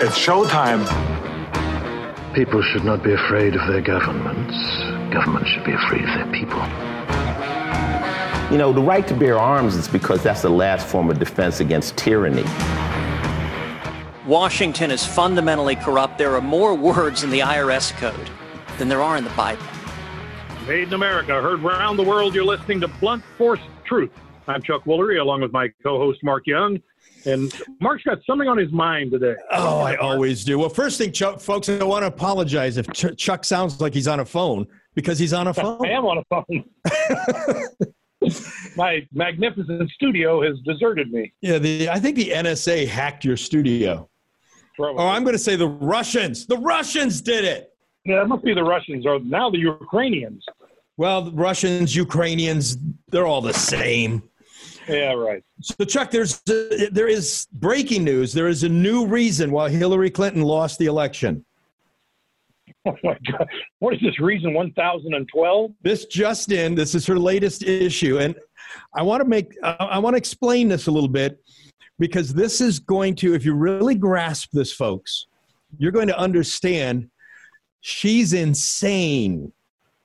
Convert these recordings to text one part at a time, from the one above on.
It's showtime. People should not be afraid of their governments. Governments should be afraid of their people. You know, the right to bear arms is because that's the last form of defense against tyranny. Washington is fundamentally corrupt. There are more words in the IRS code than there are in the Bible. Made in America, heard around the world. You're listening to Blunt Force Truth. I'm Chuck Woolery, along with my co-host Mark Young. And Mark's got something on his mind today. Oh, I always do. Well, first thing, Chuck, folks, I want to apologize if Chuck sounds like he's on a phone, because he's on a phone. I am on a phone. My magnificent studio has deserted me. Yeah, I think the NSA hacked your studio. Probably. Or I'm going to say the Russians. The Russians did it. Yeah, it must be the Russians, or now the Ukrainians. Well, the Russians, Ukrainians, they're all the same. Yeah, right. So, Chuck, there is breaking news. There is a new reason why Hillary Clinton lost the election. Oh, my God. What is this, reason 1012? This just in. This is her latest issue. And I want to explain this a little bit, because this is going to, if you really grasp this, folks, you're going to understand she's insane.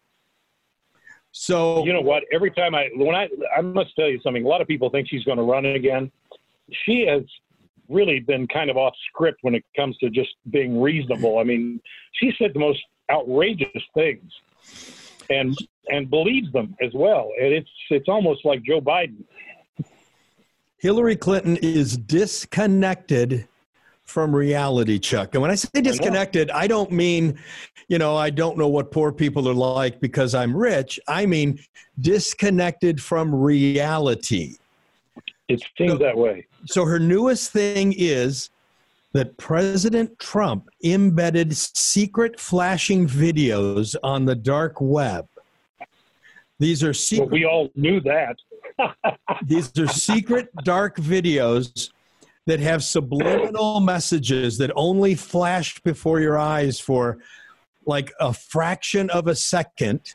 So, you know what? Every time I must tell you something. A lot of people think she's going to run again. She has really been kind of off script when it comes to just being reasonable. I mean, she said the most outrageous things, and believes them as well. And it's almost like Joe Biden. Hillary Clinton is disconnected from reality, Chuck. And when I say disconnected, I don't mean, I don't know what poor people are like because I'm rich. I mean disconnected from reality. It seems that way. So her newest thing is that President Trump embedded secret flashing videos on the dark web. These are secret. Well, we all knew that. These are secret dark videos that have subliminal messages that only flash before your eyes for like a fraction of a second.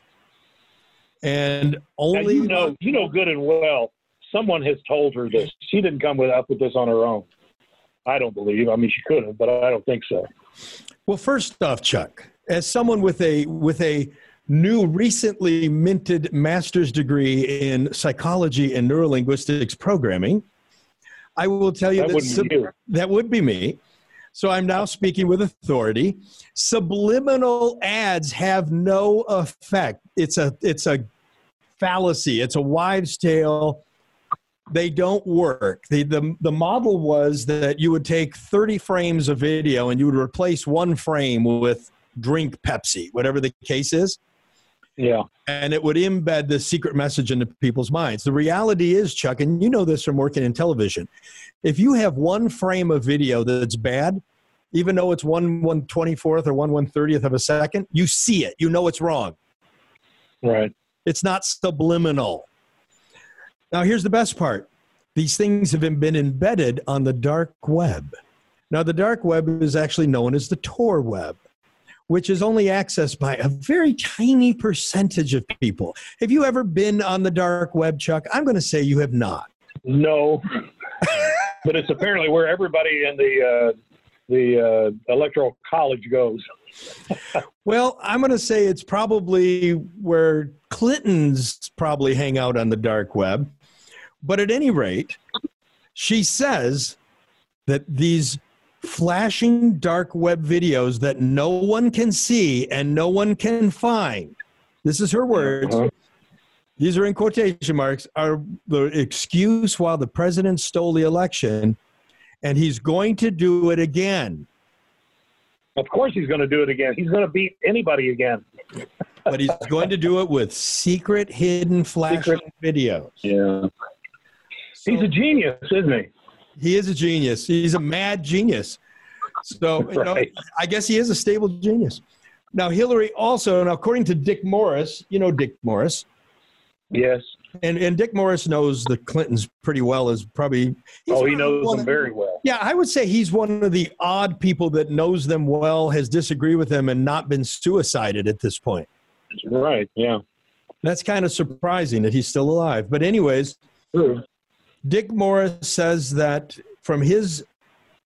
And only now, you know good and well, someone has told her this. She didn't come up with this on her own. I don't believe. I mean, she could have, but I don't think so. Well, first off, Chuck, as someone with a new recently minted master's degree in psychology and neurolinguistics programming, I will tell you that would be me. So I'm now speaking with authority. Subliminal ads have no effect. It's a fallacy. It's a wives' tale. They don't work. The model was that you would take 30 frames of video and you would replace one frame with drink Pepsi, whatever the case is. Yeah. And it would embed the secret message into people's minds. The reality is, Chuck, and you know this from working in television, if you have one frame of video that's bad, even though it's 1/124th or 1/130th of a second, you see it. You know it's wrong. Right. It's not subliminal. Now, here's the best part. These things have been embedded on the dark web. Now, the dark web is actually known as the Tor web, which is only accessed by a very tiny percentage of people. Have you ever been on the dark web, Chuck? I'm going to say you have not. No, but it's apparently where everybody in the electoral college goes. Well, I'm going to say it's probably where Clintons probably hang out on the dark web. But at any rate, she says that these flashing dark web videos that no one can see and no one can find, this is her words, these are in quotation marks, are the excuse while the president stole the election, and he's going to do it again. Of course he's going to do it again. He's going to beat anybody again. But he's going to do it with secret, hidden, flashing videos. Yeah. So, he's a genius, isn't he? He is a genius. He's a mad genius. So, right. I guess he is a stable genius. Now, Hillary also, according to Dick Morris, you know Dick Morris. Yes. And Dick Morris knows the Clintons pretty well. He knows them very well. Yeah, I would say he's one of the odd people that knows them well, has disagreed with them, and not been suicided at this point. Right, yeah. That's kind of surprising that he's still alive. But anyways, Dick Morris says that from his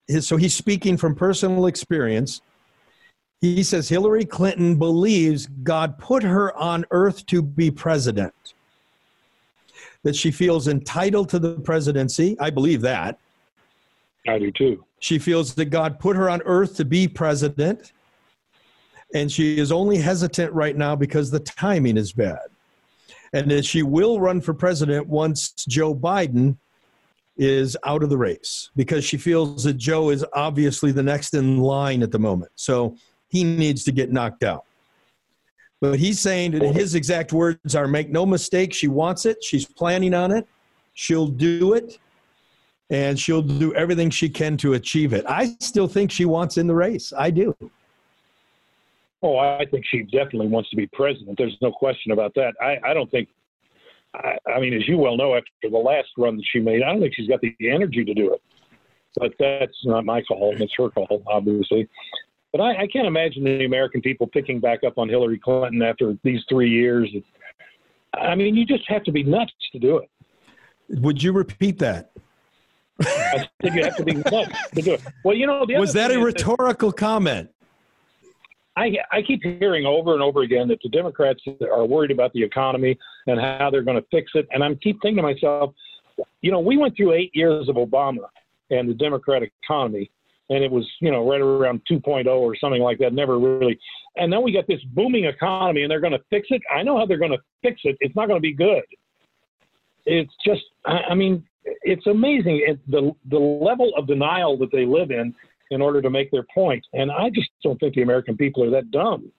so he's speaking from personal experience. He says Hillary Clinton believes God put her on earth to be president, that she feels entitled to the presidency. I believe that. I do too. She feels that God put her on earth to be president, and she is only hesitant right now because the timing is bad. And that she will run for president once Joe Biden is out of the race, because she feels that Joe is obviously the next in line at the moment. So he needs to get knocked out. But he's saying that his exact words are, make no mistake, she wants it. She's planning on it. She'll do it. And she'll do everything she can to achieve it. I still think she wants in the race. I do. Oh, I think she definitely wants to be president. There's no question about that. I don't think, I mean, as you well know, after the last run that she made, I don't think she's got the energy to do it. But that's not my call. It's her call, obviously. But I can't imagine the American people picking back up on Hillary Clinton after these 3 years. I mean, you just have to be nuts to do it. Would you repeat that? I think you have to be nuts to do it. Well, you know, was that a rhetorical comment? I keep hearing over and over again that the Democrats are worried about the economy and how they're going to fix it. And I keep thinking to myself, you know, we went through 8 years of Obama and the Democratic economy, and it was, you know, right around 2.0 or something like that, never really. And then we got this booming economy, and they're going to fix it. I know how they're going to fix it. It's not going to be good. It's just, I mean, it's amazing the level of denial that they live in order to make their point. And I just don't think the American people are that dumb.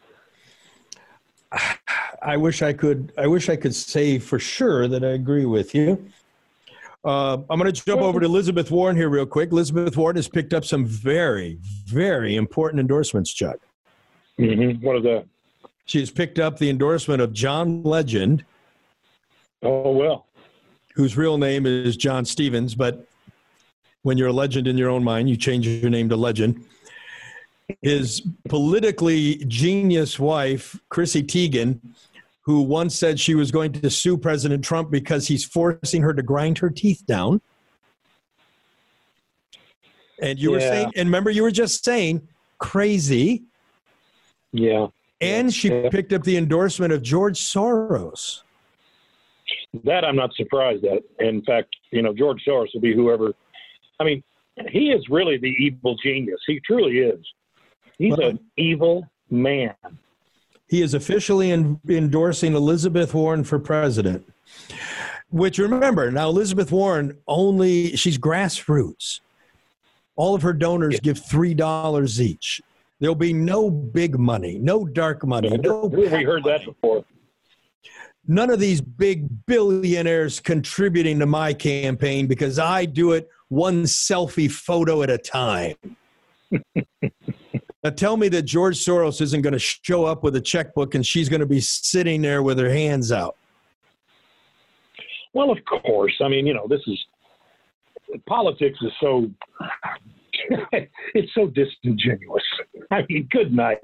I wish I could say for sure that I agree with you. I'm going to jump over to Elizabeth Warren here real quick. Elizabeth Warren has picked up some very, very important endorsements, Chuck. Mm-hmm. What is that? She's picked up the endorsement of John Legend. Oh, well. Whose real name is John Stevens, but when you're a legend in your own mind, you change your name to Legend. His politically genius wife, Chrissy Teigen, who once said she was going to sue President Trump because he's forcing her to grind her teeth down. And you were saying, and remember, you were just saying, crazy. Yeah. And she picked up the endorsement of George Soros. That I'm not surprised at. In fact, you know, George Soros will be whoever. I mean, he is really the evil genius. He truly is. He's an evil man. He is officially endorsing Elizabeth Warren for president. Which, remember, now Elizabeth Warren she's grassroots. All of her donors give $3 each. There'll be no big money, no dark money. We heard that before. None of these big billionaires contributing to my campaign because I do it one selfie photo at a time. Now tell me that George Soros isn't going to show up with a checkbook and she's going to be sitting there with her hands out. Well, of course. I mean, you know, politics is so, it's so disingenuous. I mean, good night.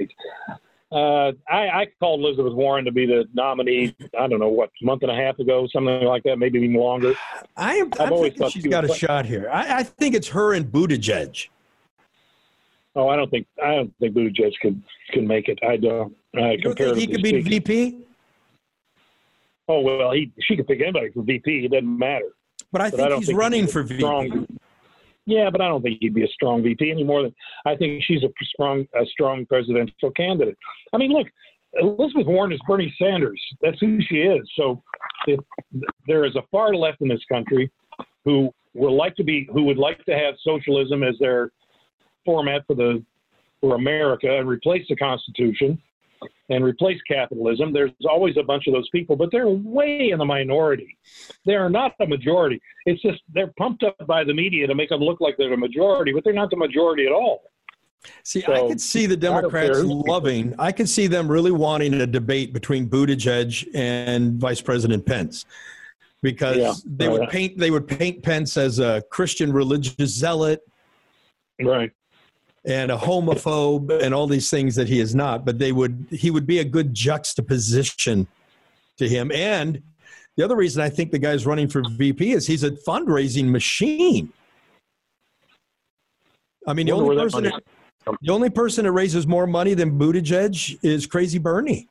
I called Elizabeth Warren to be the nominee, I don't know, a month and a half ago, something like that, maybe even longer. I'm always thought she's got a shot here. I think it's her and Buttigieg. Oh, I don't think Buttigieg can make it. I don't. You don't think he could be the VP? Oh, well, she could pick anybody for VP. It doesn't matter. But I think he's running for VP. Yeah, but I don't think he'd be a strong VP any more than I think she's a strong presidential candidate. I mean, look, Elizabeth Warren is Bernie Sanders. That's who she is. So if there is a far left in this country who would like to have socialism as their format for America and replace the Constitution and replace capitalism, there's always a bunch of those people, but they're way in the minority. They are not the majority. It's just they're pumped up by the media to make them look like they're the majority, but they're not the majority at all. See, so, I could see the Democrats I could see them really wanting a debate between Buttigieg and Vice President Pence, because they would paint Pence as a Christian religious zealot. Right. And a homophobe and all these things that he is not, but he would be a good juxtaposition to him. And the other reason I think the guy's running for VP is he's a fundraising machine. I mean, the only person that raises more money than Buttigieg is Crazy Bernie.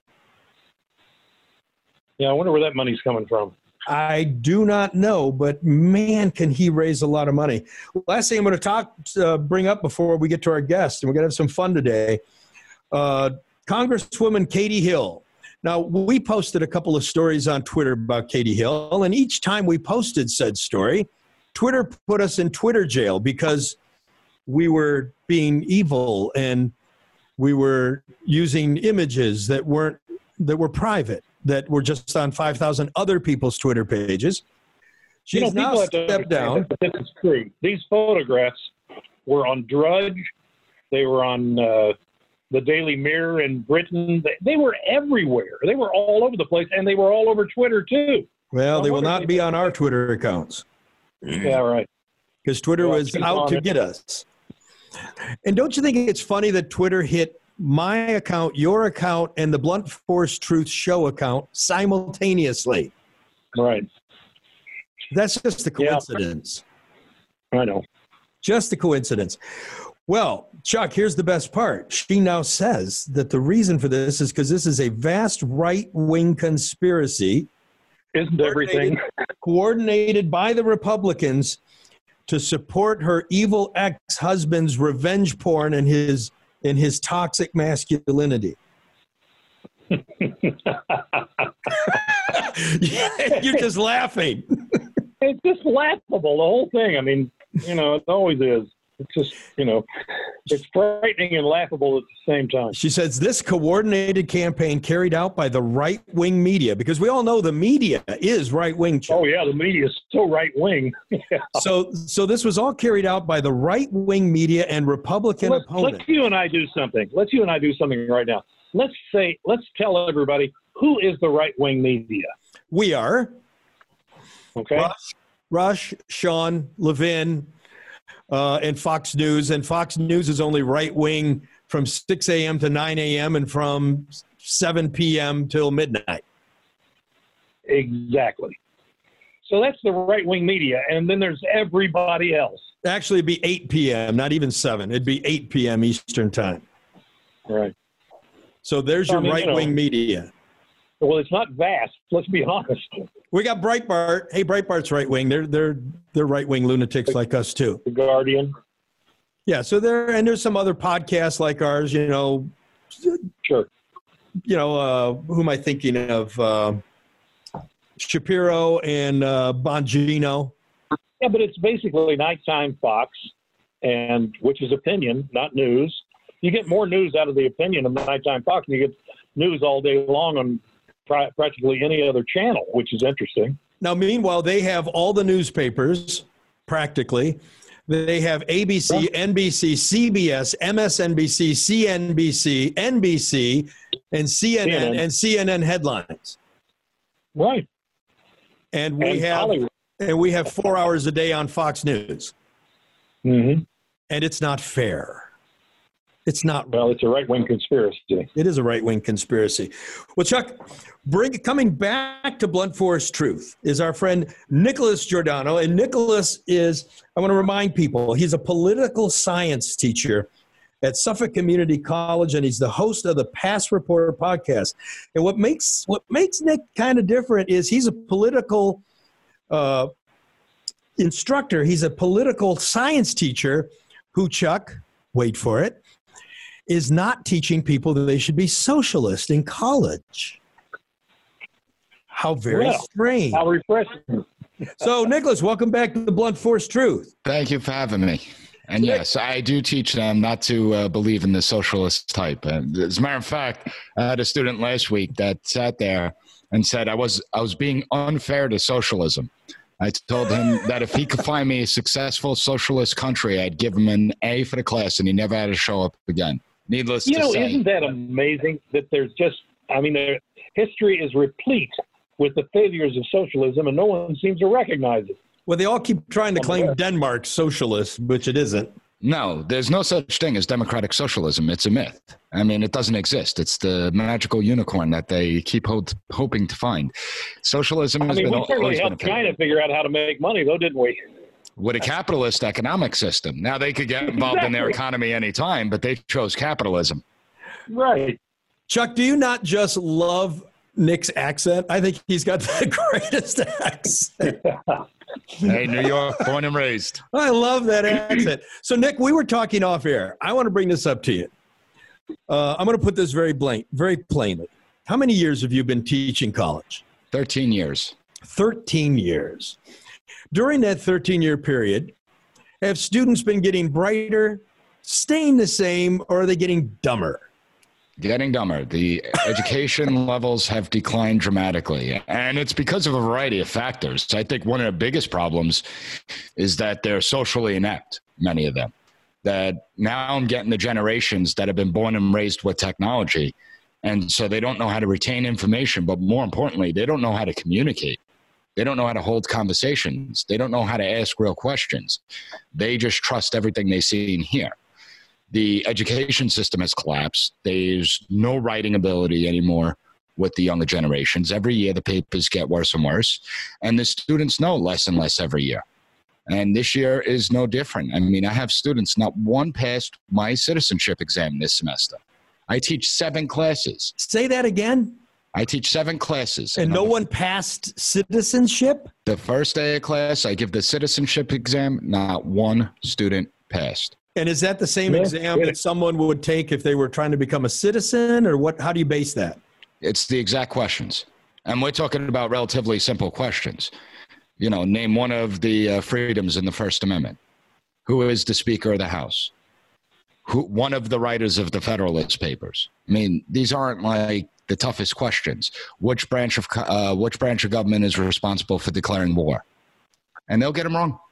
Yeah, I wonder where that money's coming from. I do not know, but man, can he raise a lot of money. Last thing I'm going to bring up before we get to our guest, and we're going to have some fun today. Congresswoman Katie Hill. Now, we posted a couple of stories on Twitter about Katie Hill, and each time we posted said story, Twitter put us in Twitter jail because we were being evil and we were using images that were private, that were just on 5,000 other people's Twitter pages. She's now stepped down. This is true. These photographs were on Drudge. They were on the Daily Mirror in Britain. They were everywhere. They were all over the place, and they were all over Twitter, too. Well, they will not be on our Twitter accounts. Yeah, right. Because Twitter was out to get us. And don't you think it's funny that Twitter hit my account, your account, and the Blunt Force Truth Show account simultaneously? Right. That's just a coincidence. Yeah. I know. Just a coincidence. Well, Chuck, here's the best part. She now says that the reason for this is because this is a vast right-wing conspiracy. Isn't everything? Coordinated by the Republicans to support her evil ex-husband's revenge porn and his toxic masculinity. Yeah, you're just laughing. It's just laughable, the whole thing. I mean, it always is. It's just, it's frightening and laughable at the same time. She says this coordinated campaign carried out by the right-wing media, because we all know the media is right-wing. Oh, yeah, the media is so right-wing. Yeah. So this was all carried out by the right-wing media and Republican opponents. Let's you and I do something. Let's you and I do something right now. Let's tell everybody, who is the right-wing media? We are. Okay. Rush, Sean, Levin, and Fox News. And Fox News is only right-wing from 6 a.m. to 9 a.m. and from 7 p.m. till midnight. Exactly. So that's the right-wing media. And then there's everybody else. Actually, it'd be 8 p.m., not even 7. It'd be 8 p.m. Eastern time. Right. So there's your right-wing media. Well, it's not vast. Let's be honest. We got Breitbart. Hey, Breitbart's right-wing. They're right-wing lunatics like us, too. The Guardian. Yeah, so there's some other podcasts like ours, Sure. Who am I thinking of? Shapiro and Bongino. Yeah, but it's basically nighttime Fox, which is opinion, not news. You get more news out of the opinion of nighttime Fox, and you get news all day long on practically any other channel, which is interesting. Now, meanwhile, they have all the newspapers, practically. They have ABC, NBC, CBS, MSNBC, CNBC, NBC, and CNN, and CNN headlines. Right. And we have 4 hours a day on Fox News. Mm-hmm. And it's not fair. It's not. Well, it's a right-wing conspiracy. It is a right-wing conspiracy. Well, Chuck, coming back to Blunt Force Truth is our friend Nicholas Giordano. And Nicholas I want to remind people, he's a political science teacher at Suffolk Community College, and he's the host of the Past Reporter podcast. And what makes Nick kind of different is he's a political instructor. He's a political science teacher who, Chuck, wait for it, is not teaching people that they should be socialist in college. How very strange. How refreshing. So, Nicholas, welcome back to the Blunt Force Truth. Thank you for having me. And yes, I do teach them not to believe in the socialist type. As a matter of fact, I had a student last week that sat there and said I was being unfair to socialism. I told him that if he could find me a successful socialist country, I'd give him an A for the class, and he never had to show up again. Needless to say. Isn't that amazing that there's history is replete with the failures of socialism, and no one seems to recognize it. Well, they all keep trying to claim Denmark socialist, which it isn't. No, there's no such thing as democratic socialism. It's a myth. I mean, it doesn't exist. It's the magical unicorn that they keep hoping to find. Socialism has been we certainly helped China figure out how to make money, though, didn't we? with a capitalist economic system. Now they could get involved in their economy anytime, but they chose capitalism. Right. Chuck, do you not just love Nick's accent? I think he's got the greatest accent. Hey, New York, born and raised. I love that accent. So, Nick, we were talking off air. I want to bring this up to you. I'm going to put this very plainly. How many years have you been teaching college? 13 years. 13 years. During that 13-year period, have students been getting brighter, staying the same, or are they getting dumber? Getting dumber. The education levels have declined dramatically, and it's because of a variety of factors. I think one of the biggest problems is that they're socially inept, many of them. That now I'm getting the generations that have been born and raised with technology, and so they don't know how to retain information, but more importantly, they don't know how to communicate. They don't know how to hold conversations. They don't know how to ask real questions. They just trust everything they see and hear. The education system has collapsed. There's no writing ability anymore with the younger generations. Every year, the papers get worse and worse, and the students know less and less every year. And this year is no different. I mean, I have students, not one passed my citizenship exam this semester. I teach 7 classes. Say that again. I teach 7 classes. And no one passed citizenship? The first day of class, I give the citizenship exam. Not one student passed. And is that the same exam that someone would take if they were trying to become a citizen, or what? How do you base that? It's the exact questions. And we're talking about relatively simple questions. You know, name one of the freedoms in the First Amendment. Who is the Speaker of the House? One of the writers of the Federalist Papers. I mean, these aren't like the toughest questions. Which branch of government is responsible for declaring war? And they'll get them wrong.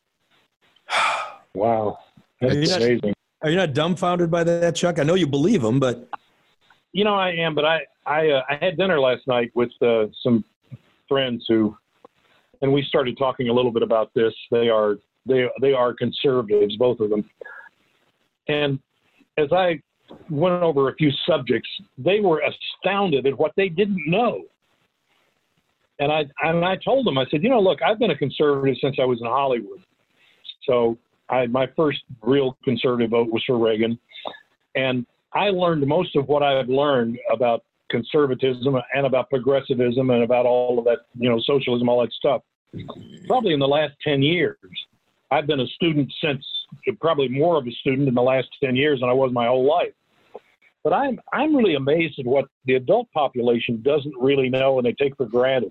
Wow. That's amazing. Are you not dumbfounded by that, Chuck? I know you believe them, but You know, I am, but I had dinner last night with some friends and we started talking a little bit about this. They are conservatives, both of them. And as I went over a few subjects, they were astounded at what they didn't know. And I told them, I said, you know, look, I've been a conservative since I was in Hollywood. So my first real conservative vote was for Reagan. And I learned most of what I've learned about conservatism and about progressivism and about all of that, you know, socialism, all that stuff, probably in the last 10 years. I've been a student since, probably more of a student in the last 10 years than I was my whole life. But I'm really amazed at what the adult population doesn't really know and they take for granted.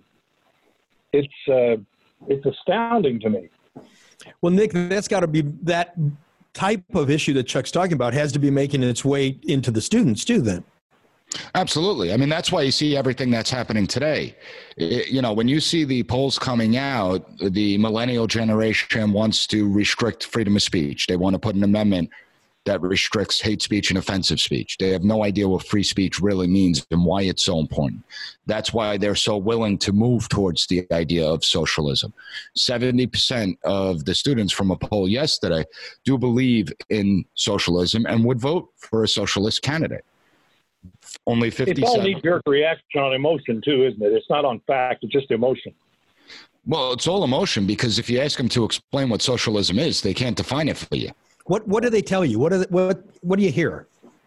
It's astounding to me. Well, Nick, that's got to be that type of issue that Chuck's talking about has to be making its way into the students too, then. Absolutely. I mean, that's why you see everything that's happening today. You know, when you see the polls coming out, the millennial generation wants to restrict freedom of speech. They want to put an amendment that restricts hate speech and offensive speech. They have no idea what free speech really means and why it's so important. That's why they're so willing to move towards the idea of socialism. 70% of the students from a poll yesterday do believe in socialism and would vote for a socialist candidate. Only 57. It's all knee-jerk reaction on emotion too, isn't it? It's not on fact, it's just emotion. Well, it's all emotion, because if you ask them to explain what socialism is, they can't define it for you. What do they tell you? What do you hear?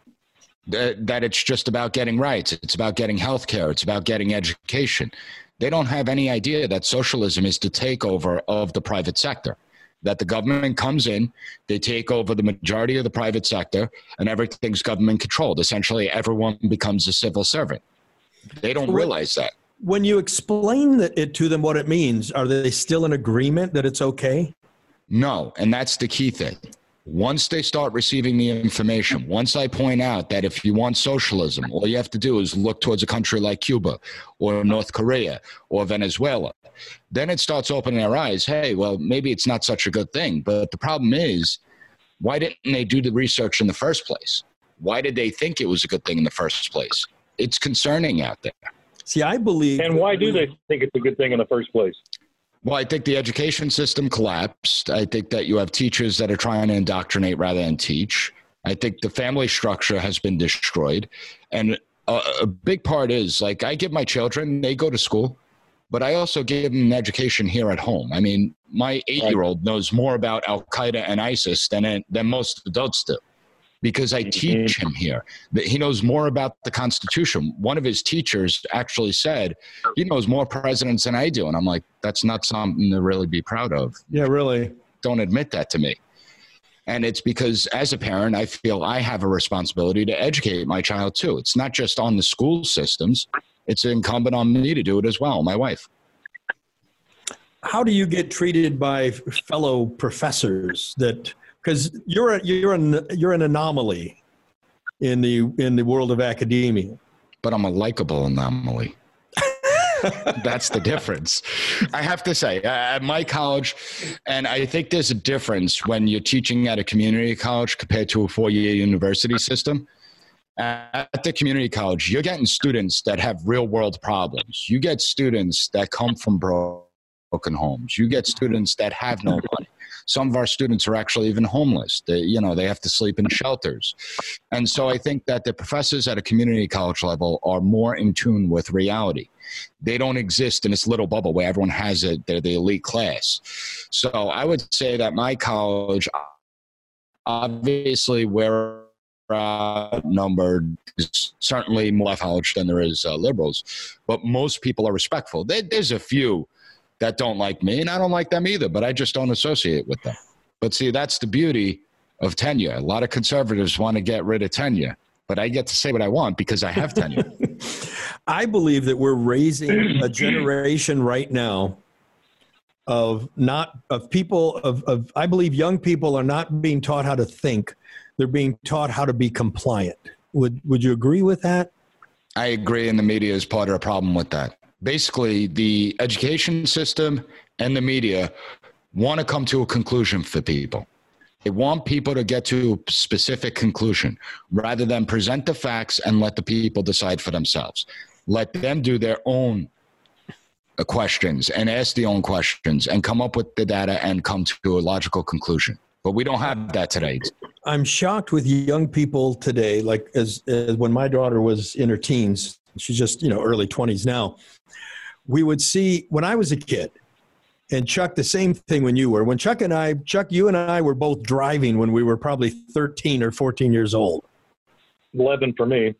That it's just about getting rights. It's about getting health care. It's about getting education. They don't have any idea that socialism is the takeover of the private sector, that the government comes in, they take over the majority of the private sector, and everything's government controlled. Essentially, everyone becomes a civil servant. They don't realize that. When you explain it to them what it means, are they still in agreement that it's okay? No, and that's the key thing. Once they start receiving the information, once I point out that if you want socialism, all you have to do is look towards a country like Cuba or North Korea or Venezuela, then it starts opening their eyes. Hey, well, maybe it's not such a good thing. But the problem is, why didn't they do the research in the first place? Why did they think it was a good thing in the first place? It's concerning out there. See, I believe. And why do they think it's a good thing in the first place? Well, I think the education system collapsed. I think that you have teachers that are trying to indoctrinate rather than teach. I think the family structure has been destroyed. And a big part is, like, I give my children, they go to school, but I also give him an education here at home. I mean, my 8-year-old knows more about Al Qaeda and ISIS than most adults do, because I teach him here. He knows more about the Constitution. One of his teachers actually said he knows more presidents than I do. And I'm like, that's not something to really be proud of. Yeah, really. Don't admit that to me. And it's because as a parent, I feel I have a responsibility to educate my child too. It's not just on the school systems. It's incumbent on me to do it as well, my wife. How do you get treated by fellow professors that, because you're an anomaly in the world of academia. But I'm a likable anomaly. That's the difference. I have to say, at my college, and I think there's a difference when you're teaching at a community college compared to a 4-year university system. At the community college, you're getting students that have real world problems. You get students that come from broken homes. You get students that have no money. Some of our students are actually even homeless. They have to sleep in shelters. And so I think that the professors at a community college level are more in tune with reality. They don't exist in this little bubble where everyone has it. They're the elite class. So I would say that my college, obviously we're outnumbered, certainly more left college than there is liberals, but most people are respectful. There's a few that don't like me, and I don't like them either, but I just don't associate with them. But see, that's the beauty of tenure. A lot of conservatives want to get rid of tenure, but I get to say what I want because I have tenure. I believe that we're raising a generation right now of people. I believe young people are not being taught how to think. They're being taught how to be compliant. Would you agree with that? I agree, and the media is part of the problem with that. Basically, the education system and the media want to come to a conclusion for people. They want people to get to a specific conclusion rather than present the facts and let the people decide for themselves. Let them do their own questions and ask their own questions and come up with the data and come to a logical conclusion. But we don't have that today. I'm shocked with young people today, like as when my daughter was in her teens, she's just, early 20s now. We would see when I was a kid, and Chuck, the same thing when you were. When Chuck, you and I were both driving when we were probably 13 or 14 years old. 11 for me.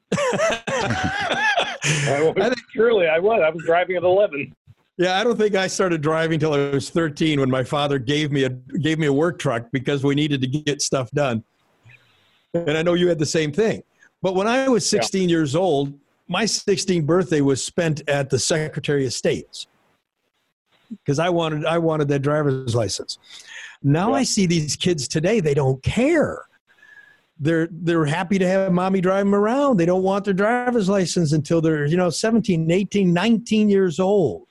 I was driving at 11. Yeah, I don't think I started driving till I was 13 when my father gave me a work truck because we needed to get stuff done. And I know you had the same thing. But when I was 16 years old, my 16th birthday was spent at the Secretary of State's because I wanted that driver's license. Now I see these kids today, they don't care. They're happy to have mommy drive them around. They don't want their driver's license until they're 17, 18, 19 years old.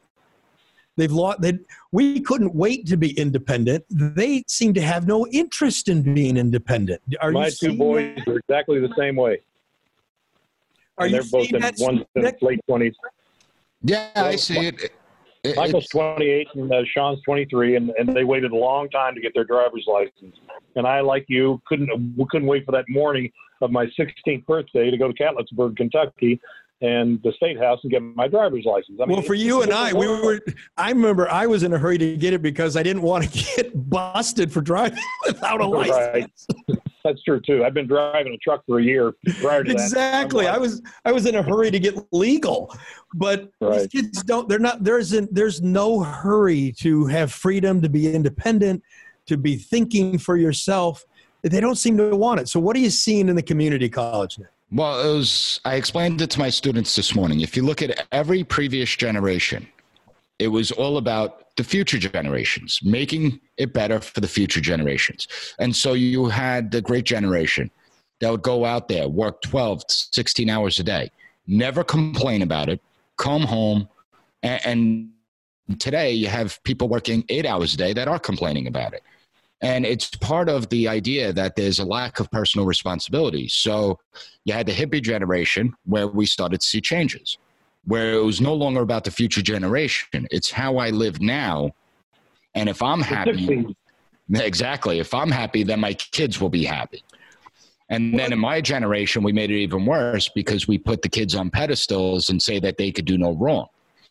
We couldn't wait to be independent. They seem to have no interest in being independent. My two boys are exactly the same way. They're both in late 20s. Yeah, I see it. Michael's 28 and Sean's 23, and they waited a long time to get their driver's license. And I, like you, couldn't wait for that morning of my 16th birthday to go to Catlettsburg, Kentucky, and the State House and get my driver's license. Well, for you and I remember I was in a hurry to get it because I didn't want to get busted for driving without a license. Right. That's true too. I've been driving a truck for a year prior to that. Exactly. I was in a hurry to get legal, but these kids don't. They're not. There's no hurry to have freedom, to be independent, to be thinking for yourself. They don't seem to want it. So, what are you seeing in the community college now? Well, I explained it to my students this morning. If you look at every previous generation, it was all about the future generations, making it better for the future generations. And so you had the great generation that would go out there, work 12, 16 hours a day, never complain about it, come home. And today you have people working 8 hours a day that are complaining about it. And it's part of the idea that there's a lack of personal responsibility. So you had the hippie generation where we started to see changes, where it was no longer about the future generation. It's how I live now. And if I'm happy, exactly, if I'm happy, then my kids will be happy. And then in my generation, we made it even worse because we put the kids on pedestals and say that they could do no wrong.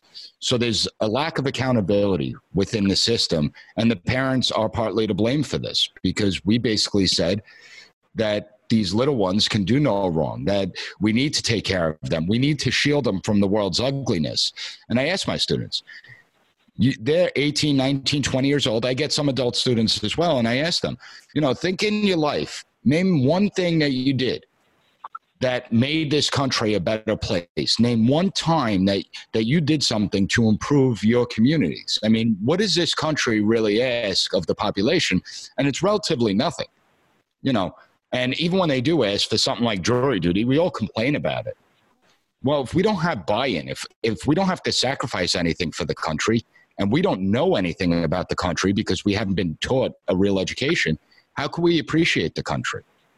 So there's a lack of accountability within the system, and the parents are partly to blame for this, because we basically said that these little ones can do no wrong, that we need to take care of them. We need to shield them from the world's ugliness. And I ask my students, they're 18, 19, 20 years old. I get some adult students as well, and I ask them, think in your life, name one thing that you did that made this country a better place. Name one time that you did something to improve your communities. I mean, what does this country really ask of the population? And it's relatively nothing, And even when they do ask for something like jury duty, we all complain about it. Well, if we don't have buy-in, if we don't have to sacrifice anything for the country, and we don't know anything about the country because we haven't been taught a real education, how can we appreciate the country?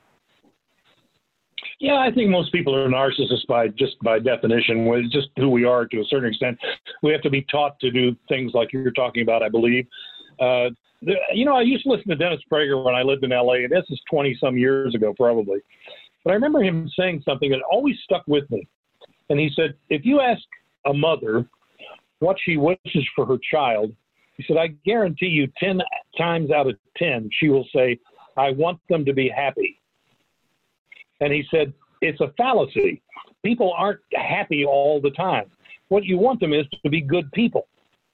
Yeah, I think most people are narcissists by definition. It's just who we are to a certain extent. We have to be taught to do things like you're talking about, I believe. I used to listen to Dennis Prager when I lived in L.A., and this is 20-some years ago probably. But I remember him saying something that always stuck with me. And he said, if you ask a mother what she wishes for her child, he said, I guarantee you 10 times out of 10, she will say, I want them to be happy. And he said, it's a fallacy. People aren't happy all the time. What you want them is to be good people.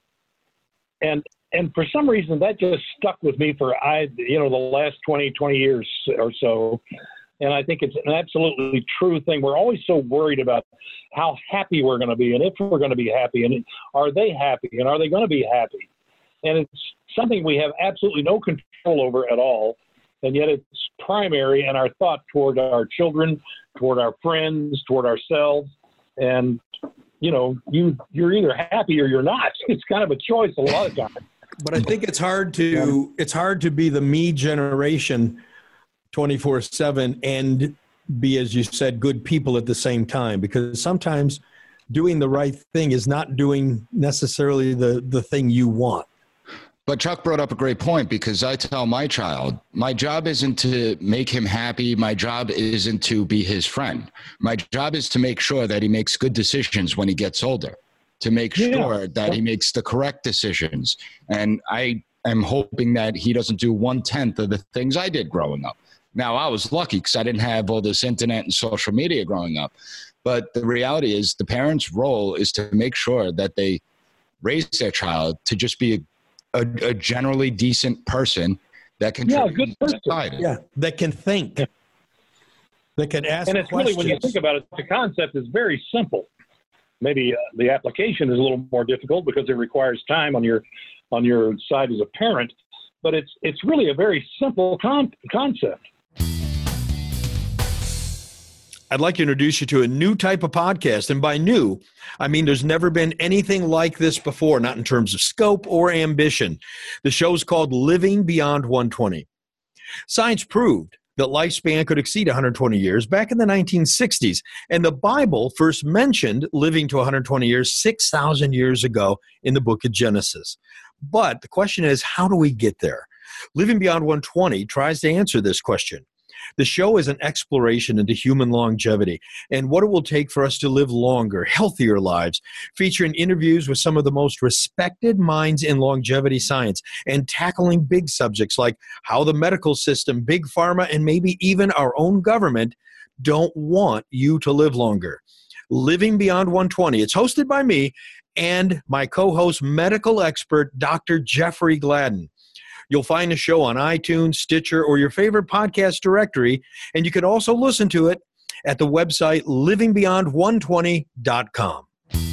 And for some reason, that just stuck with me for, the last 20 years or so. And I think it's an absolutely true thing. We're always so worried about how happy we're going to be and if we're going to be happy and are they happy and are they going to be happy? And it's something we have absolutely no control over at all. And yet it's primary in our thought toward our children, toward our friends, toward ourselves. And, you're either happy or you're not. It's kind of a choice a lot of times. But I think it's hard to be the me generation 24/7 and be, as you said, good people at the same time, because sometimes doing the right thing is not doing necessarily the thing you want. But Chuck brought up a great point, because I tell my child, my job isn't to make him happy. My job isn't to be his friend. My job is to make sure that he makes good decisions when he gets older, to make sure that he makes the correct decisions. And I am hoping that he doesn't do 1/10 of the things I did growing up. Now, I was lucky because I didn't have all this internet and social media growing up. But the reality is the parents' role is to make sure that they raise their child to just be a generally decent person that can good person. Yeah, that can think, that can ask questions. And it's really, when you think about it, the concept is very simple. Maybe the application is a little more difficult because it requires time on your side as a parent. But it's really a very simple concept. I'd like to introduce you to a new type of podcast. And by new, I mean there's never been anything like this before, not in terms of scope or ambition. The show's called Living Beyond 120. Science proved that lifespan could exceed 120 years back in the 1960s. And the Bible first mentioned living to 120 years 6,000 years ago in the book of Genesis. But the question is, how do we get there? Living Beyond 120 tries to answer this question. The show is an exploration into human longevity and what it will take for us to live longer, healthier lives, featuring interviews with some of the most respected minds in longevity science and tackling big subjects like how the medical system, big pharma, and maybe even our own government don't want you to live longer. Living Beyond 120. It's hosted by me and my co-host, medical expert, Dr. Jeffrey Gladden. You'll find the show on iTunes, Stitcher, or your favorite podcast directory, and you can also listen to it at the website livingbeyond120.com.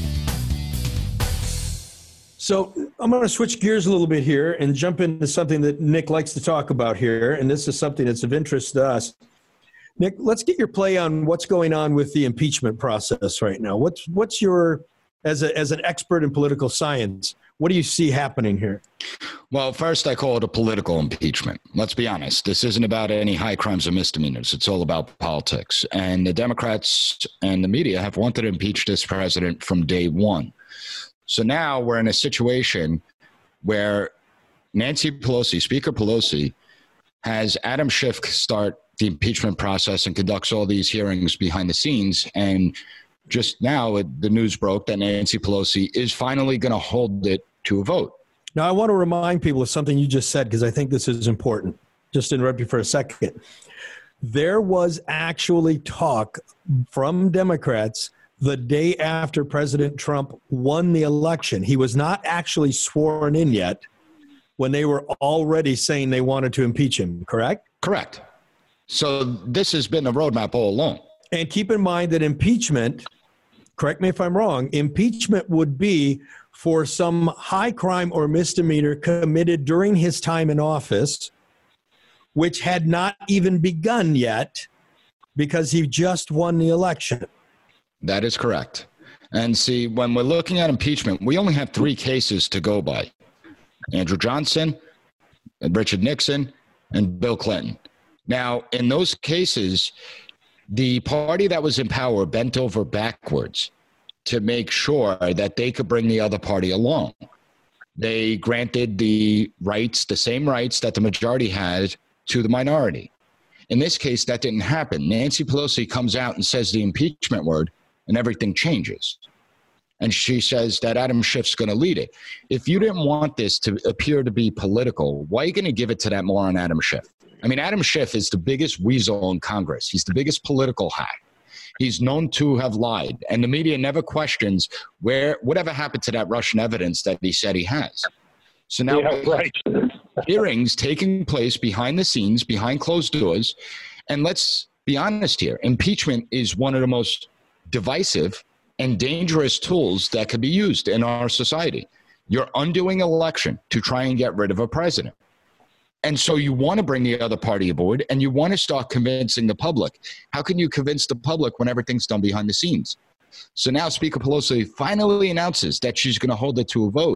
So I'm going to switch gears a little bit here and jump into something that Nick likes to talk about here, and this is something that's of interest to us. Nick, let's get your play on what's going on with the impeachment process right now. What's your, as an expert in political science, what do you see happening here? Well, first, I call it a political impeachment. Let's be honest. This isn't about any high crimes or misdemeanors. It's all about politics. And the Democrats and the media have wanted to impeach this president from day one. So now we're in a situation where Nancy Pelosi, Speaker Pelosi, has Adam Schiff start the impeachment process and conducts all these hearings behind the scenes. And just now the news broke that Nancy Pelosi is finally going to hold it to a vote. Now, I want to remind people of something you just said, because I think this is important. Just interrupt you for a second. There was actually talk from Democrats the day after President Trump won the election. He was not actually sworn in yet when they were already saying they wanted to impeach him, correct? Correct. So this has been a roadmap all along. And keep in mind that impeachment, correct me if I'm wrong, impeachment would be for some high crime or misdemeanor committed during his time in office, which had not even begun yet because he just won the election. That is correct. And see, when we're looking at impeachment, we only have 3 cases to go by. Andrew Johnson, Richard Nixon, and Bill Clinton. Now, in those cases, the party that was in power bent over backwards to make sure that they could bring the other party along. They granted the rights, the same rights that the majority had to the minority. In this case, that didn't happen. Nancy Pelosi comes out and says the impeachment word, and everything changes. And she says that Adam Schiff's going to lead it. If you didn't want this to appear to be political, why are you going to give it to that moron Adam Schiff? I mean, Adam Schiff is the biggest weasel in Congress. He's the biggest political hack. He's known to have lied, and the media never questions whatever happened to that Russian evidence that he said he has. So now hearings taking place behind the scenes, behind closed doors, and let's be honest here, impeachment is one of the most divisive and dangerous tools that could be used in our society. You're undoing election to try and get rid of a president. And so you want to bring the other party aboard, and you want to start convincing the public. How can you convince the public when everything's done behind the scenes? So now Speaker Pelosi finally announces that she's going to hold it to a vote.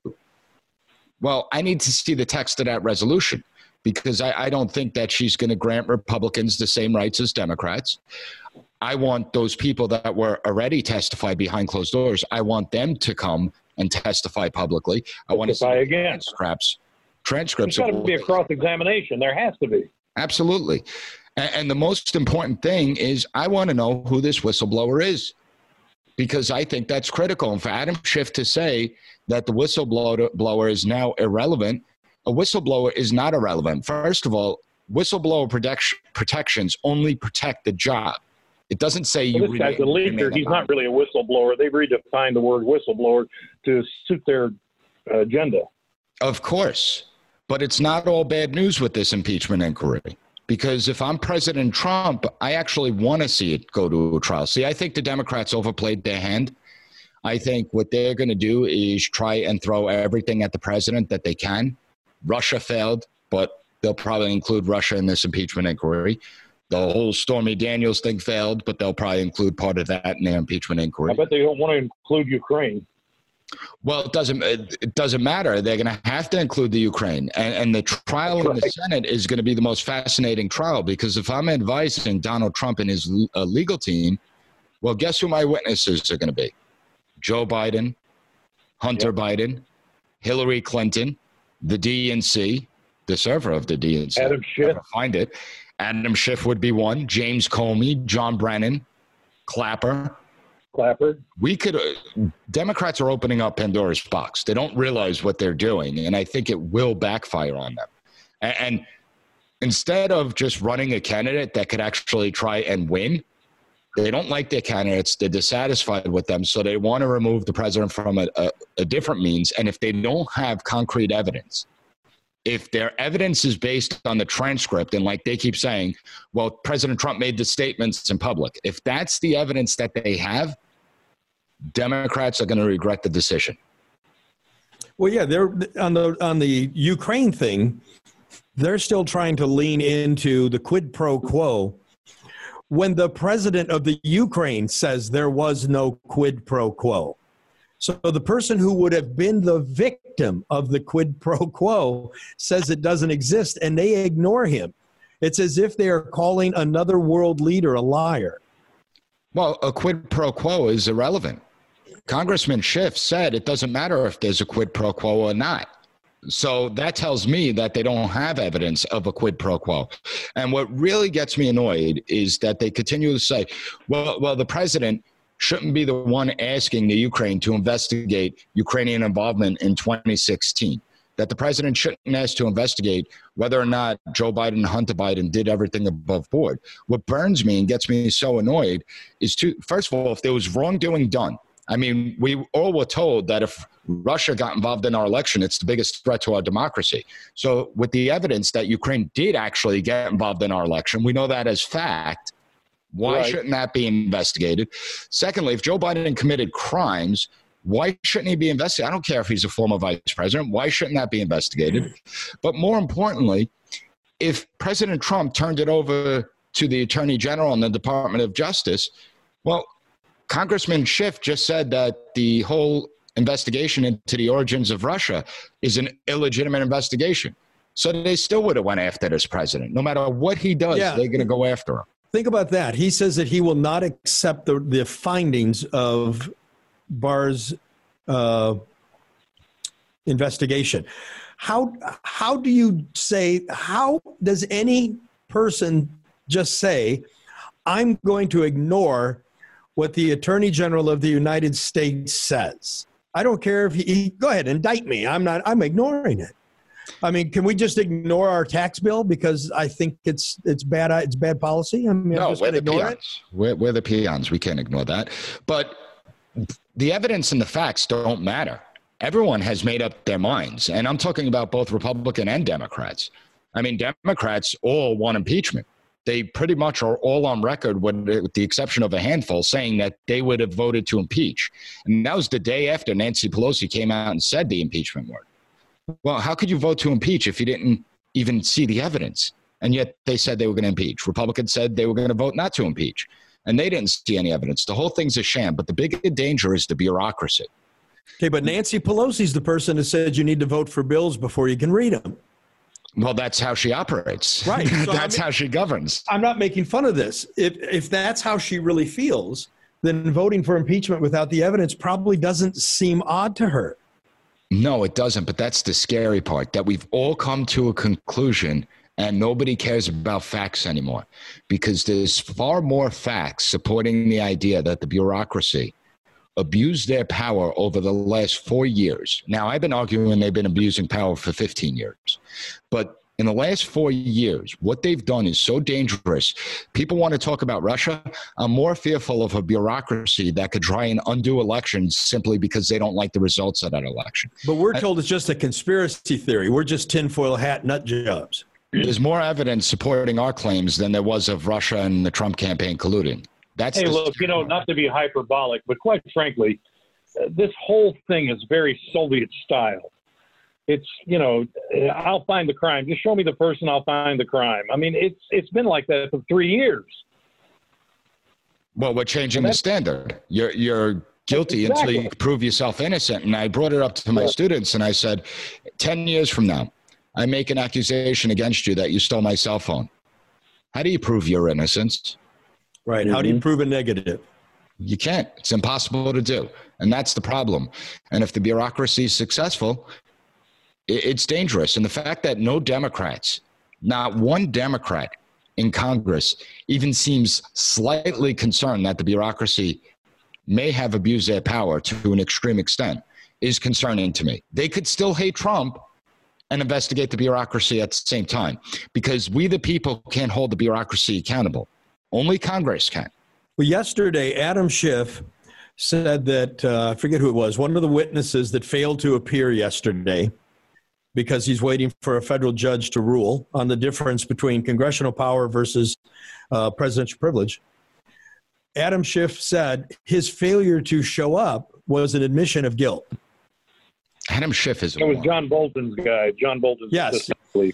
Well, I need to see the text of that resolution, because I don't think that she's going to grant Republicans the same rights as Democrats. I want those people that were already testified behind closed doors, I want them to come and testify publicly. I want to see again. Transcripts. There's got to be a cross-examination. There has to be. Absolutely. And the most important thing is I want to know who this whistleblower is, because I think that's critical. And for Adam Schiff to say that the whistleblower is now irrelevant, a whistleblower is not irrelevant. First of all, whistleblower protections only protect the job. It doesn't say you. This guy's a leaker. He's not really a whistleblower. They've redefined the word whistleblower to suit their agenda. Of course. But it's not all bad news with this impeachment inquiry, because if I'm President Trump, I actually want to see it go to a trial. See, I think the Democrats overplayed their hand. I think what they're going to do is try and throw everything at the president that they can. Russia failed, but they'll probably include Russia in this impeachment inquiry. The whole Stormy Daniels thing failed, but they'll probably include part of that in their impeachment inquiry. I bet they don't want to include Ukraine. Well, it doesn't matter. They're going to have to include the Ukraine. And the trial in the Senate is going to be the most fascinating trial, because if I'm advising Donald Trump and his legal team, well, guess who my witnesses are going to be? Joe Biden, Hunter Biden, Hillary Clinton, the DNC, the server of the DNC. Adam Schiff. Find it. Adam Schiff would be one. James Comey, John Brennan, Clapper. Democrats are opening up Pandora's box. They don't realize what they're doing, and I think it will backfire on them. And instead of just running a candidate that could actually try and win, they don't like their candidates. They're dissatisfied with them, so they want to remove the president from a different means. And if they don't have concrete evidence, if their evidence is based on the transcript, and like they keep saying, well, President Trump made the statements in public. If that's the evidence that they have, Democrats are going to regret the decision. Well, yeah, they're on the Ukraine thing. They're still trying to lean into the quid pro quo when the president of the Ukraine says there was no quid pro quo. So the person who would have been the victim of the quid pro quo says it doesn't exist, and they ignore him. It's as if they are calling another world leader a liar. Well, a quid pro quo is irrelevant. Congressman Schiff said it doesn't matter if there's a quid pro quo or not. So that tells me that they don't have evidence of a quid pro quo. And what really gets me annoyed is that they continue to say, well, the president shouldn't be the one asking the Ukraine to investigate Ukrainian involvement in 2016. That the president shouldn't ask to investigate whether or not Joe Biden and Hunter Biden did everything above board. What burns me and gets me so annoyed is, first of all, if there was wrongdoing done. I mean, we all were told that if Russia got involved in our election, it's the biggest threat to our democracy. So with the evidence that Ukraine did actually get involved in our election, we know that as fact. Why shouldn't that be investigated? Secondly, if Joe Biden committed crimes, why shouldn't he be investigated? I don't care if he's a former vice president. Why shouldn't that be investigated? But more importantly, if President Trump turned it over to the Attorney General and the Department of Justice, well, Congressman Schiff just said that the whole investigation into the origins of Russia is an illegitimate investigation. So they still would have went after this president. No matter what he does, they're going to go after him. Think about that. He says that he will not accept the findings of Barr's investigation. How do you say, how does any person just say, I'm going to ignore what the Attorney General of the United States says? I don't care if he go ahead, indict me. I'm ignoring it. I mean, can we just ignore our tax bill because I think it's bad policy? I mean, no, we're the peons. We're the peons. We can't ignore that. But the evidence and the facts don't matter. Everyone has made up their minds. And I'm talking about both Republican and Democrats. I mean, Democrats all want impeachment. They pretty much are all on record, with the exception of a handful, saying that they would have voted to impeach. And that was the day after Nancy Pelosi came out and said the impeachment word. Well, how could you vote to impeach if you didn't even see the evidence? And yet they said they were going to impeach. Republicans said they were going to vote not to impeach. And they didn't see any evidence. The whole thing's a sham. But the big danger is the bureaucracy. Okay, but Nancy Pelosi's the person that said you need to vote for bills before you can read them. Well, that's how she operates. Right. So That's how she governs. I'm not making fun of this. If that's how she really feels, then voting for impeachment without the evidence probably doesn't seem odd to her. No, it doesn't. But that's the scary part, that we've all come to a conclusion and nobody cares about facts anymore, because there's far more facts supporting the idea that the bureaucracy abused their power over the last 4 years. Now, I've been arguing they've been abusing power for 15 years. But in the last 4 years, what they've done is so dangerous. People want to talk about Russia. I'm more fearful of a bureaucracy that could try and undo elections simply because they don't like the results of that election. But we're told it's just a conspiracy theory. We're just tinfoil hat nut jobs. There's more evidence supporting our claims than there was of Russia and the Trump campaign colluding. Hey, look, not to be hyperbolic, but quite frankly, this whole thing is very Soviet style. It's, I'll find the crime. Just show me the person, I'll find the crime. I mean, it's been like that for 3 years. Well, we're changing the standard. You're guilty until you prove yourself innocent. And I brought it up to my students and I said, 10 years from now, I make an accusation against you that you stole my cell phone. How do you prove your innocence? Right. How do you prove a negative? You can't. It's impossible to do. And that's the problem. And if the bureaucracy is successful, it's dangerous. And the fact that no Democrats, not one Democrat in Congress, even seems slightly concerned that the bureaucracy may have abused their power to an extreme extent is concerning to me. They could still hate Trump and investigate the bureaucracy at the same time, because we, the people, can't hold the bureaucracy accountable. Only Congress can. Well, yesterday, Adam Schiff said that, I forget who it was, one of the witnesses that failed to appear yesterday because he's waiting for a federal judge to rule on the difference between congressional power versus presidential privilege. Adam Schiff said his failure to show up was an admission of guilt. Adam Schiff is. It was John Bolton's guy. John Bolton's. Yes.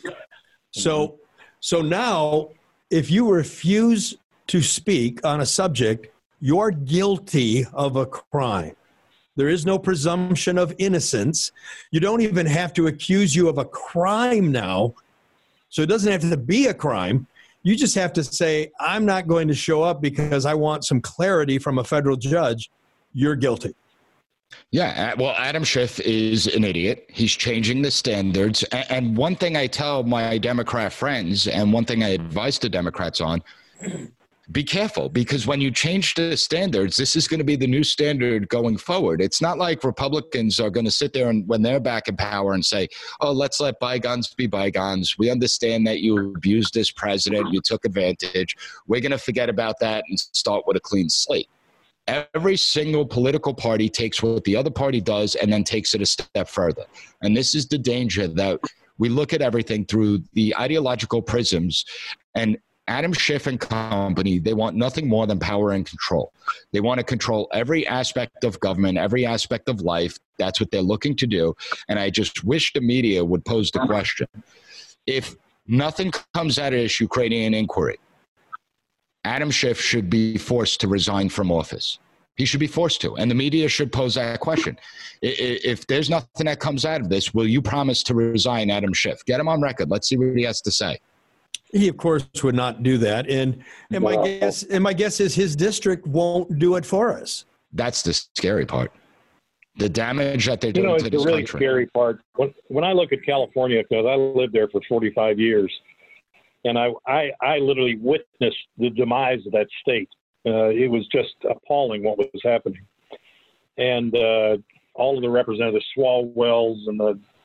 So now, if you refuse to speak on a subject, you're guilty of a crime. There is no presumption of innocence. You don't even have to accuse you of a crime now. So it doesn't have to be a crime. You just have to say, I'm not going to show up because I want some clarity from a federal judge. You're guilty. Yeah, well, Adam Schiff is an idiot. He's changing the standards. And one thing I tell my Democrat friends, and one thing I advise the Democrats on, be careful, because when you change the standards, this is going to be the new standard going forward. It's not like Republicans are going to sit there and when they're back in power and say, oh, let's let bygones be bygones. We understand that you abused this president. You took advantage. We're going to forget about that and start with a clean slate. Every single political party takes what the other party does and then takes it a step further. And this is the danger, that we look at everything through the ideological prisms. And Adam Schiff and company, they want nothing more than power and control. They want to control every aspect of government, every aspect of life. That's what they're looking to do. And I just wish the media would pose the question. If nothing comes out of this Ukrainian inquiry, Adam Schiff should be forced to resign from office. He should be forced to. And the media should pose that question. If there's nothing that comes out of this, will you promise to resign Adam Schiff? Get him on record. Let's see what he has to say. He, of course, would not do that. And my guess is his district won't do it for us. That's the scary part. The damage that they're doing to this country. It's the really scary part. When I look at California, because I lived there for 45 years, and I literally witnessed the demise of that state. It was just appalling what was happening. And all of the representatives, Swalwell's and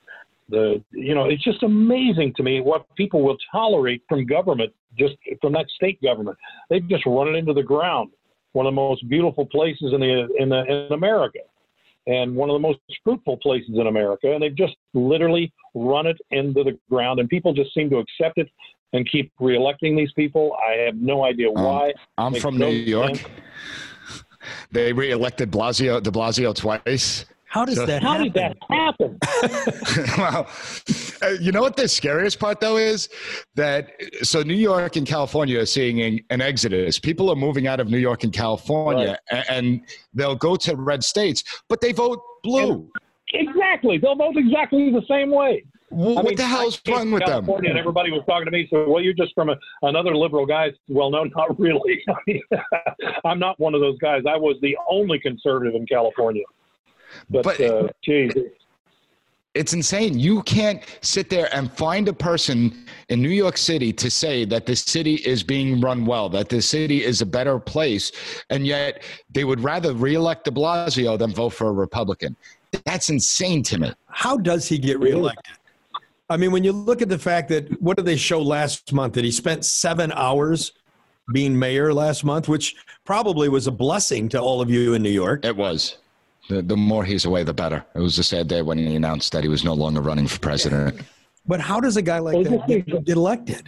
it's just amazing to me what people will tolerate from government, just from that state government. They just run it into the ground. One of the most beautiful places in America, and one of the most fruitful places in America. And they've just literally run it into the ground, and people just seem to accept it and keep reelecting these people. I have no idea why. I'm from New York. They reelected de Blasio twice. How did that happen? Well, you know what the scariest part, though, is that so New York and California are seeing an exodus. People are moving out of New York and California, right, and they'll go to red states, but they vote blue. Exactly. They'll vote exactly the same way. What the hell's wrong with them? And everybody was talking to me, so, well, you're just from another liberal guy. Well, no, not really. I'm not one of those guys. I was the only conservative in California. But geez. It's insane. You can't sit there and find a person in New York City to say that the city is being run well, that the city is a better place, and yet they would rather reelect de Blasio than vote for a Republican. That's insane to me. How does he get reelected? I mean, when you look at the fact that, what did they show last month? That he spent 7 hours being mayor last month, which probably was a blessing to all of you in New York. It was. The more he's away, the better. It was a sad day when he announced that he was no longer running for president. But how does a guy like that get elected?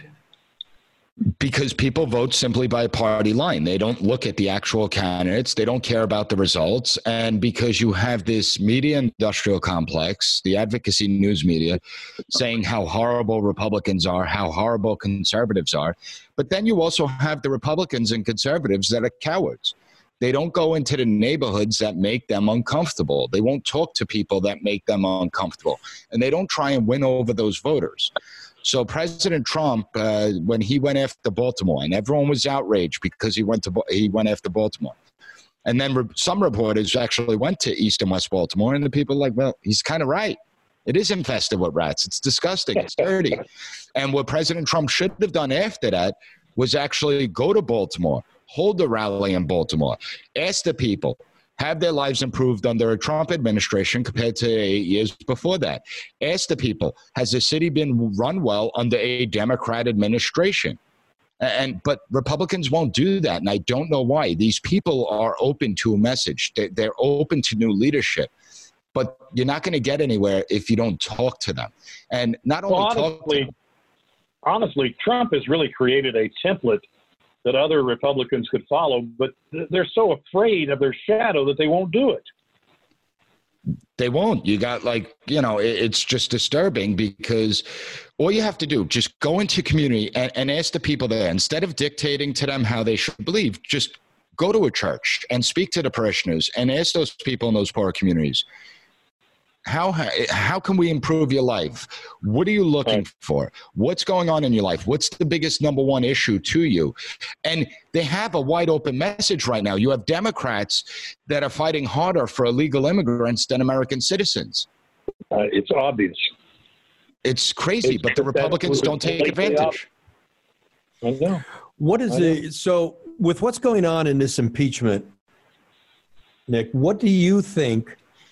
Because people vote simply by party line. They don't look at the actual candidates. They don't care about the results. And because you have this media industrial complex, the advocacy news media, saying how horrible Republicans are, how horrible conservatives are. But then you also have the Republicans and conservatives that are cowards. They don't go into the neighborhoods that make them uncomfortable. They won't talk to people that make them uncomfortable. And they don't try and win over those voters. So President Trump, when he went after Baltimore, and everyone was outraged because he went after Baltimore. And then some reporters actually went to East and West Baltimore, and the people were like, well, he's kind of right. It is infested with rats. It's disgusting. It's dirty. And what President Trump should have done after that was actually go to Baltimore, hold a rally in Baltimore, ask the people, have their lives improved under a Trump administration compared to 8 years before that? Ask the people, has the city been run well under a Democrat administration? But Republicans won't do that, and I don't know why. These people are open to a message. They're open to new leadership. But you're not going to get anywhere if you don't talk to them. And not only honestly, Trump has really created a template that other Republicans could follow, but they're so afraid of their shadow that they won't do it. They won't. You got it's just disturbing because all you have to do, just go into community and ask the people there. Instead of dictating to them how they should believe, just go to a church and speak to the parishioners and ask those people in those poor communities, how can we improve your life? What are you looking for? What's going on in your life? What's the biggest number one issue to you? And they have a wide open message right now. You have Democrats that are fighting harder for illegal immigrants than American citizens. It's obvious. It's crazy, but the Republicans don't take advantage. I know. So with what's going on in this impeachment, Nick, what do you think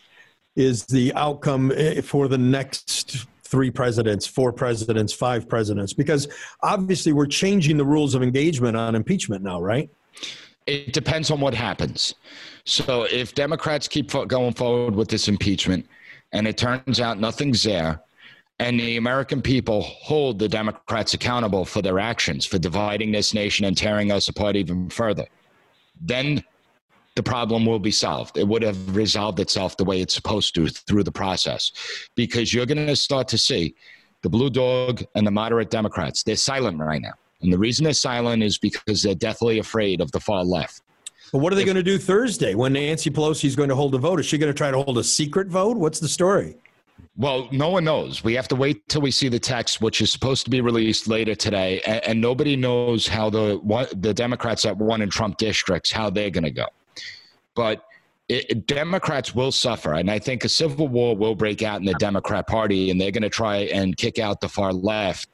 is the outcome for the next 3 presidents, 4 presidents, 5 presidents? Because obviously we're changing the rules of engagement on impeachment now, right? It depends on what happens. So if Democrats keep going forward with this impeachment and it turns out nothing's there, and the American people hold the Democrats accountable for their actions, for dividing this nation and tearing us apart even further, then the problem will be solved. It would have resolved itself the way it's supposed to through the process, because you're going to start to see the blue dog and the moderate Democrats. They're silent right now. And the reason they're silent is because they're deathly afraid of the far left. But what are they going to do Thursday when Nancy Pelosi is going to hold a vote? Is she going to try to hold a secret vote? What's the story? Well, no one knows. We have to wait till we see the text, which is supposed to be released later today. And nobody knows how the Democrats that won in Trump districts, how they're going to go. But Democrats will suffer. And I think a civil war will break out in the Democrat Party, and they're going to try and kick out the far left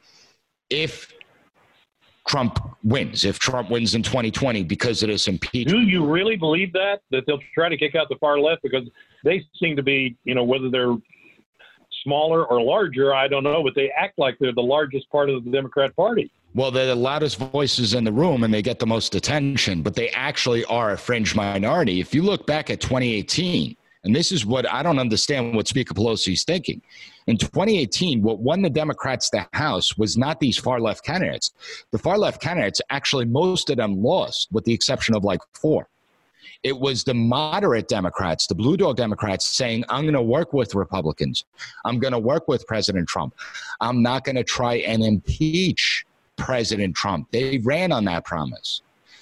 if Trump wins, in 2020 because of this impeachment. Do you really believe that they'll try to kick out the far left? Because they seem to be, whether they're smaller or larger, I don't know, but they act like they're the largest part of the Democrat Party. Well, they're the loudest voices in the room and they get the most attention, but they actually are a fringe minority. If you look back at 2018, and this is what I don't understand what Speaker Pelosi's thinking. In 2018, what won the Democrats the House was not these far left candidates. The far left candidates, actually, most of them lost, with the exception of like 4. It was the moderate Democrats, the blue dog Democrats, saying, I'm going to work with Republicans. I'm going to work with President Trump. I'm not going to try and impeach President Trump. They ran on that promise.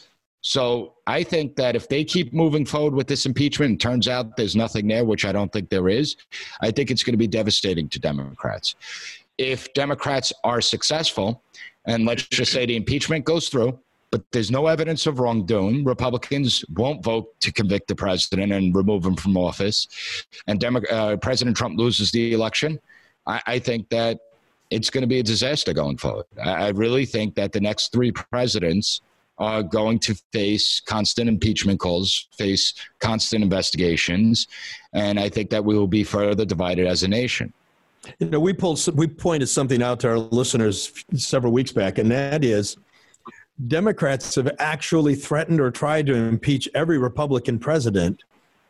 So I think that if they keep moving forward with this impeachment and turns out there's nothing there, which I don't think there is, I think it's going to be devastating to Democrats. If Democrats are successful, and let's just say the impeachment goes through, but there's no evidence of wrongdoing, Republicans won't vote to convict the president and remove him from office, and President Trump loses the election, I think that it's going to be a disaster going forward. I really think that the next 3 presidents are going to face constant impeachment calls, face constant investigations, and I think that we will be further divided as a nation. We pointed something out to our listeners several weeks back, and that is Democrats have actually threatened or tried to impeach every Republican president,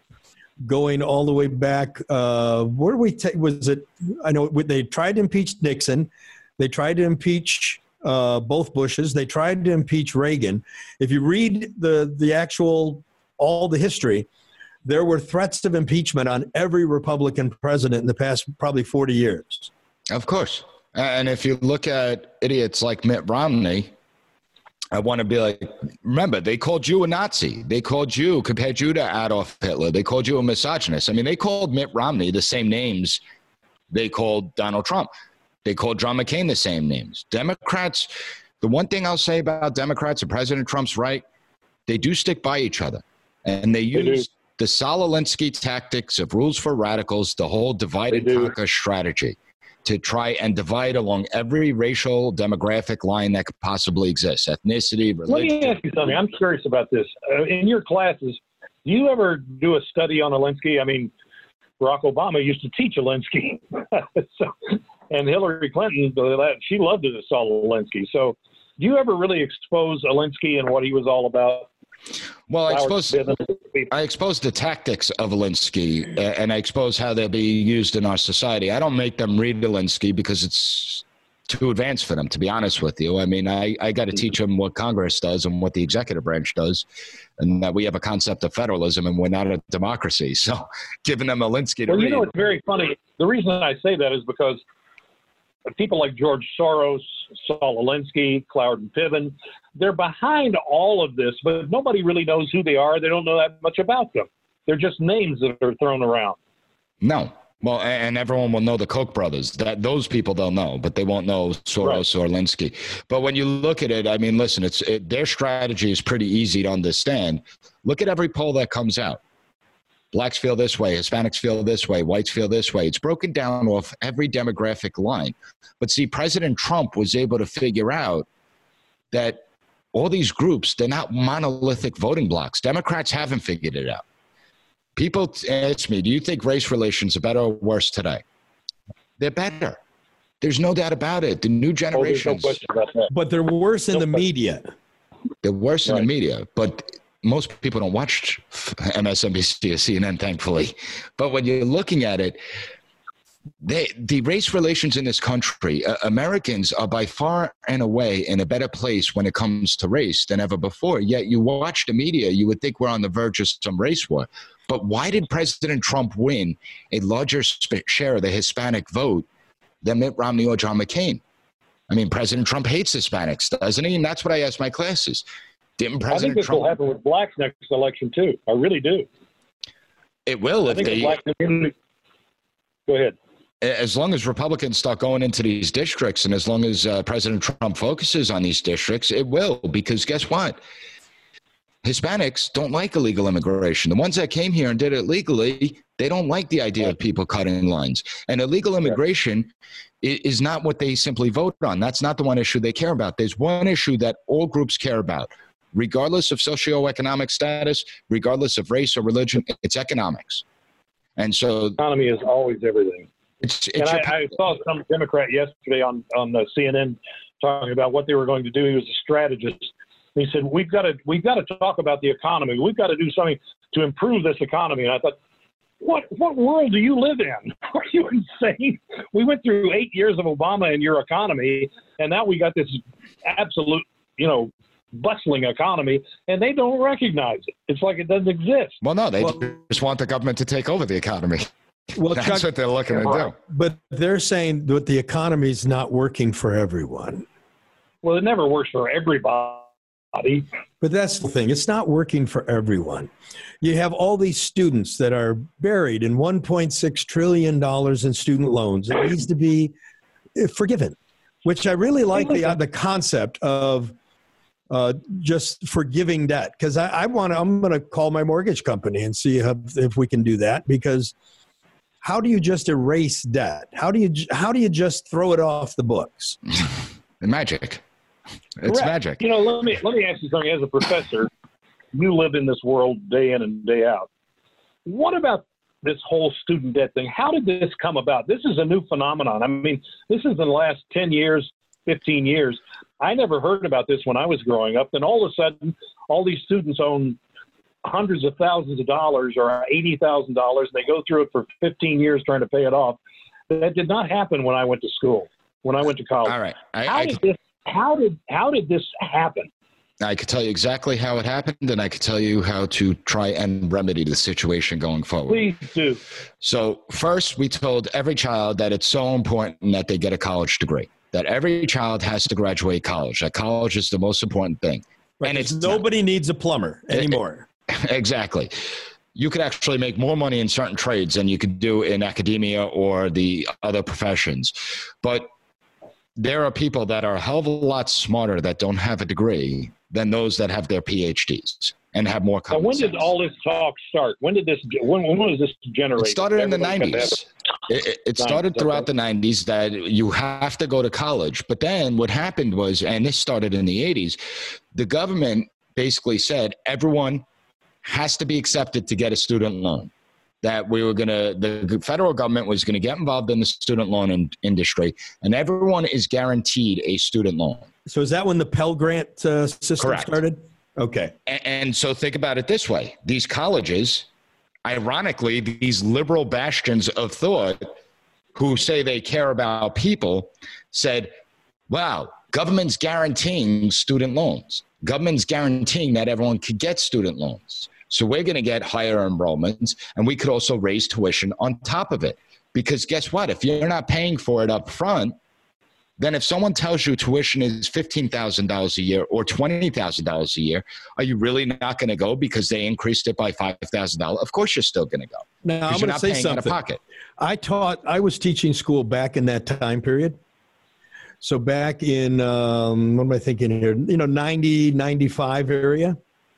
going all the way back. Where was it? I know they tried to impeach Nixon. They tried to impeach both Bushes. They tried to impeach Reagan. If you read the actual, all the history, there were threats of impeachment on every Republican president in the past probably 40 years. Of course. And if you look at idiots like Mitt Romney, I want to be like, remember, they called you a Nazi. They compared you to Adolf Hitler. They called you a misogynist. I mean, they called Mitt Romney the same names they called Donald Trump. They called John McCain the same names. Democrats, the one thing I'll say about Democrats, and President Trump's right, they do stick by each other. And they use the Saul Alinsky tactics of rules for radicals, the whole divide and conquer strategy, to try and divide along every racial demographic line that could possibly exist, ethnicity, religion. Let me ask you something. I'm curious about this. In your classes, do you ever do a study on Alinsky? I mean, Barack Obama used to teach Alinsky. And Hillary Clinton, she loved it as Saul Alinsky. So do you ever really expose Alinsky and what he was all about? Well, I expose the tactics of Alinsky, and I expose how they'll be used in our society. I don't make them read Alinsky because it's too advanced for them, to be honest with you. I mean, I got to teach them what Congress does and what the executive branch does, and that we have a concept of federalism and we're not a democracy. So giving them Alinsky to read. It's very funny. The reason I say that is because people like George Soros, Saul Alinsky, Cloward Piven, they're behind all of this, but nobody really knows who they are. They don't know that much about them. They're just names that are thrown around. No. Well, and everyone will know the Koch brothers. Those people they'll know, but they won't know Soros or Alinsky. But when you look at it, I mean, listen, their strategy is pretty easy to understand. Look at every poll that comes out. Blacks feel this way, Hispanics feel this way, whites feel this way. It's broken down off every demographic line. But see, President Trump was able to figure out that all these groups, they're not monolithic voting blocks. Democrats haven't figured it out. People ask me, do you think race relations are better or worse today? They're better. There's no doubt about it. The new generations. No question about that. But they're worse in the media. They're worse in the media. But most people don't watch MSNBC or CNN, thankfully. But when you're looking at it, the race relations in this country, Americans are by far and away in a better place when it comes to race than ever before. Yet you watch the media, you would think we're on the verge of some race war. But why did President Trump win a larger share of the Hispanic vote than Mitt Romney or John McCain? I mean, President Trump hates Hispanics, doesn't he? And that's what I ask my classes. Didn't President I think this Trump... will happen with blacks next election, too. I really do. It will if they... Go ahead. As long as Republicans start going into these districts and as long as President Trump focuses on these districts, it will. Because guess what? Hispanics don't like illegal immigration. The ones that came here and did it legally, they don't like the idea of people cutting lines. And illegal immigration is not what they simply vote on. That's not the one issue they care about. There's one issue that all groups care about, regardless of socioeconomic status, regardless of race or religion. It's economics. And so economy is always everything. I saw some Democrat yesterday on the CNN talking about what they were going to do. He was a strategist. He said, we've got to talk about the economy. We've got to do something to improve this economy. And I thought, what world do you live in? Are you insane? We went through 8 years of Obama and your economy, and now we got this absolute, bustling economy, and they don't recognize it. It's like it doesn't exist. Well, no, they just want the government to take over the economy. Well, that's Chuck, what they're looking to do. But they're saying that the economy is not working for everyone. Well, it never works for everybody. But that's the thing. It's not working for everyone. You have all these students that are buried in $1.6 trillion in student loans. It needs to be forgiven, which I really like the concept of just forgiving debt. Because I'm going to call my mortgage company and see if we can do that. Because how do you just erase debt? How do you just throw it off the books? Magic. It's magic. Let me ask you something. As a professor, you live in this world day in and day out. What about this whole student debt thing? How did this come about? This is a new phenomenon. I mean, this is in the last 10 years, 15 years. I never heard about this when I was growing up. Then all of a sudden, all these students own hundreds of thousands of dollars or $80,000. They go through it for 15 years trying to pay it off. That did not happen when I went to school, when I went to college. All right. How did this happen? I could tell you exactly how it happened, and I could tell you how to try and remedy the situation going forward. Please do. So first, we told every child that it's so important that they get a college degree, that every child has to graduate college, that college is the most important thing. Right, and nobody needs a plumber anymore. Exactly. You could actually make more money in certain trades than you could do in academia or the other professions. But there are people that are a hell of a lot smarter that don't have a degree than those that have their PhDs and have more common sense. When did all this talk start? When was this generated? It started in the 90s. It started throughout the 90s that you have to go to college. But then what happened was, and this started in the 80s, the government basically said everyone has to be accepted to get a student loan. That the federal government was going to get involved in the student loan industry, and everyone is guaranteed a student loan. So is that when the Pell Grant system started? Okay. And so think about it this way. These colleges, ironically, these liberal bastions of thought who say they care about people said, wow, government's guaranteeing student loans. Government's guaranteeing that everyone could get student loans. So we're going to get higher enrollments, and we could also raise tuition on top of it. Because guess what? If you're not paying for it up front, then if someone tells you tuition is $15,000 a year or $20,000 a year, are you really not going to go because they increased it by $5,000? Of course you're still going to go. Now, I'm going to say something. Out of pocket. I was teaching school back in that time period. So back in, what am I thinking here? 90, 95 area.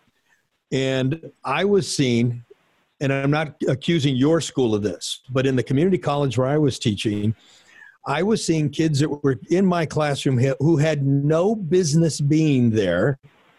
And I was seeing, and I'm not accusing your school of this, but in the community college where I was teaching, I was seeing kids that were in my classroom who had no business being there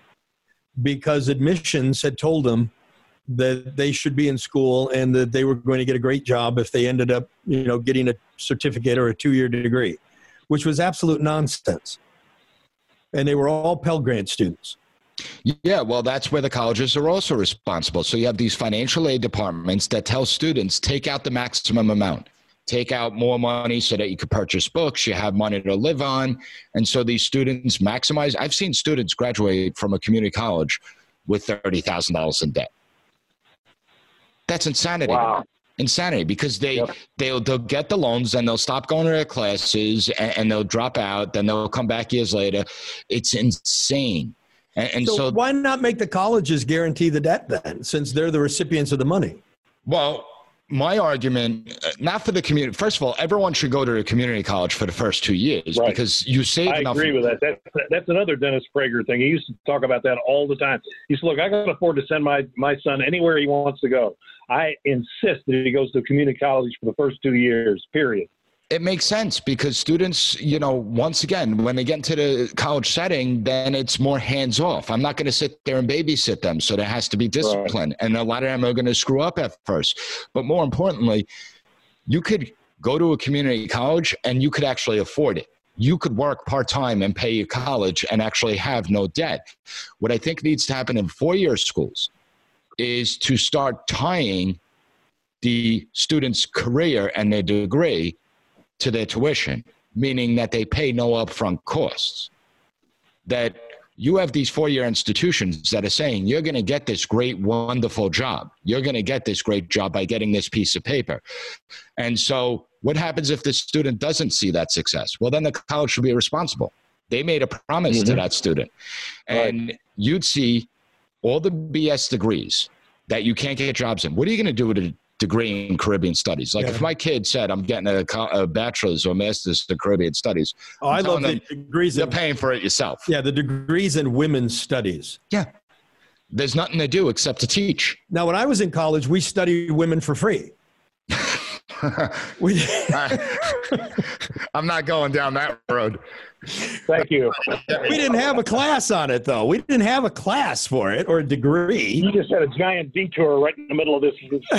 because admissions had told them that they should be in school and that they were going to get a great job if they ended up, getting a certificate or a 2-year degree, which was absolute nonsense. And they were all Pell Grant students. Yeah, well, that's where the colleges are also responsible. So you have these financial aid departments that tell students, take out the maximum amount. Take out more money so that you could purchase books, you have money to live on. And so these students maximize. I've seen students graduate from a community college with $30,000 in debt. That's insanity. Wow. Insanity, because they'll get the loans and they'll stop going to their classes and they'll drop out. Then they'll come back years later. It's insane. And so why not make the colleges guarantee the debt then, since they're the recipients of the money? Well, my argument, not for the community. First of all, everyone should go to a community college for the first 2 years because you save enough. I agree with that. That's another Dennis Prager thing. He used to talk about that all the time. He said, look, I can afford to send my son anywhere he wants to go. I insist that he goes to community college for the first 2 years, period. It makes sense because students, once again, when they get into the college setting, then it's more hands off. I'm not going to sit there and babysit them. So there has to be discipline. Right. And a lot of them are going to screw up at first. But more importantly, you could go to a community college and you could actually afford it. You could work part-time and pay your college and actually have no debt. What I think needs to happen in 4-year schools is to start tying the student's career and their degree to their tuition, meaning that they pay no upfront costs. That you have these 4-year institutions that are saying, you're going to get this great, wonderful job. You're going to get this great job by getting this piece of paper. And so what happens if the student doesn't see that success? Well, then the college should be responsible. They made a promise to that student. And you'd see all the BS degrees that you can't get jobs in. What are you going to do with a degree in Caribbean studies? Like if my kid said, I'm getting a bachelor's or master's in Caribbean studies. Oh, I love the degrees. You're paying for it yourself. Yeah, the degrees in women's studies. Yeah. There's nothing to do except to teach. Now, when I was in college, we studied women for free. I'm not going down that road. Thank you. We didn't have a class on it, though. We didn't have a class for it or a degree. You just had a giant detour right in the middle of this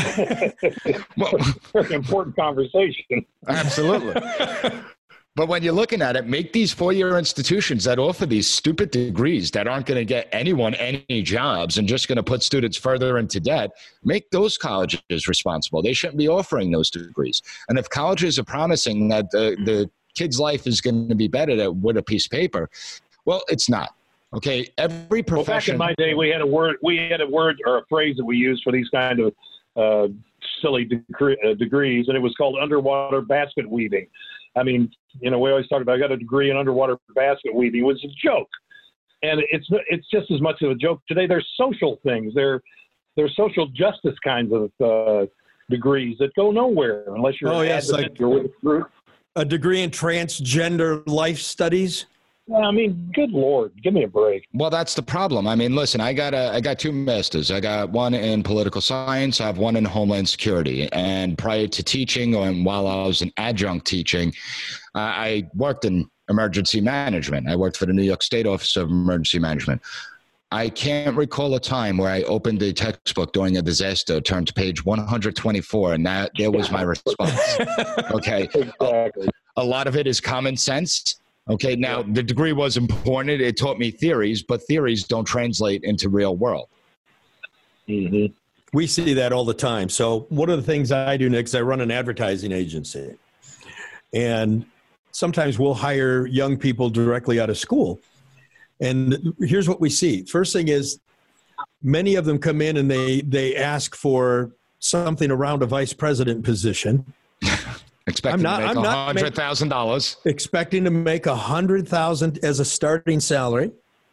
very important conversation. Absolutely. But when you're looking at it, make these 4-year institutions that offer these stupid degrees that aren't going to get anyone any jobs and just going to put students further into debt, make those colleges responsible. They shouldn't be offering those degrees. And if colleges are promising that the kid's life is going to be better with a piece of paper, well, it's not. Okay, every profession. Well, back in my day, we had a word or a phrase that we used for these kind of silly degrees, and it was called underwater basket weaving. I mean, we always talk about I got a degree in underwater basket weaving. It was a joke, and it's just as much of a joke today. They're social things. They're social justice kinds of degrees that go nowhere unless you're with a group. A degree in transgender life studies. I mean, good Lord, give me a break. Well, that's the problem. I mean, listen, I got 2 masters. I got one in political science. I have one in Homeland Security. And prior to teaching, and while I was an adjunct teaching, I worked in emergency management. I worked for the New York State Office of Emergency Management. I can't recall a time where I opened a textbook during a disaster, turned to page 124, and there was my response. Okay. Exactly. A lot of it is common sense. Okay, now the degree was important. It taught me theories, but theories don't translate into real world. Mm-hmm. We see that all the time. So one of the things I do, Nick, is I run an advertising agency. And sometimes we'll hire young people directly out of school. And here's what we see. First thing is many of them come in and they ask for something around a vice president position. Expecting to make $100,000. Expecting to make $100,000 as a starting salary.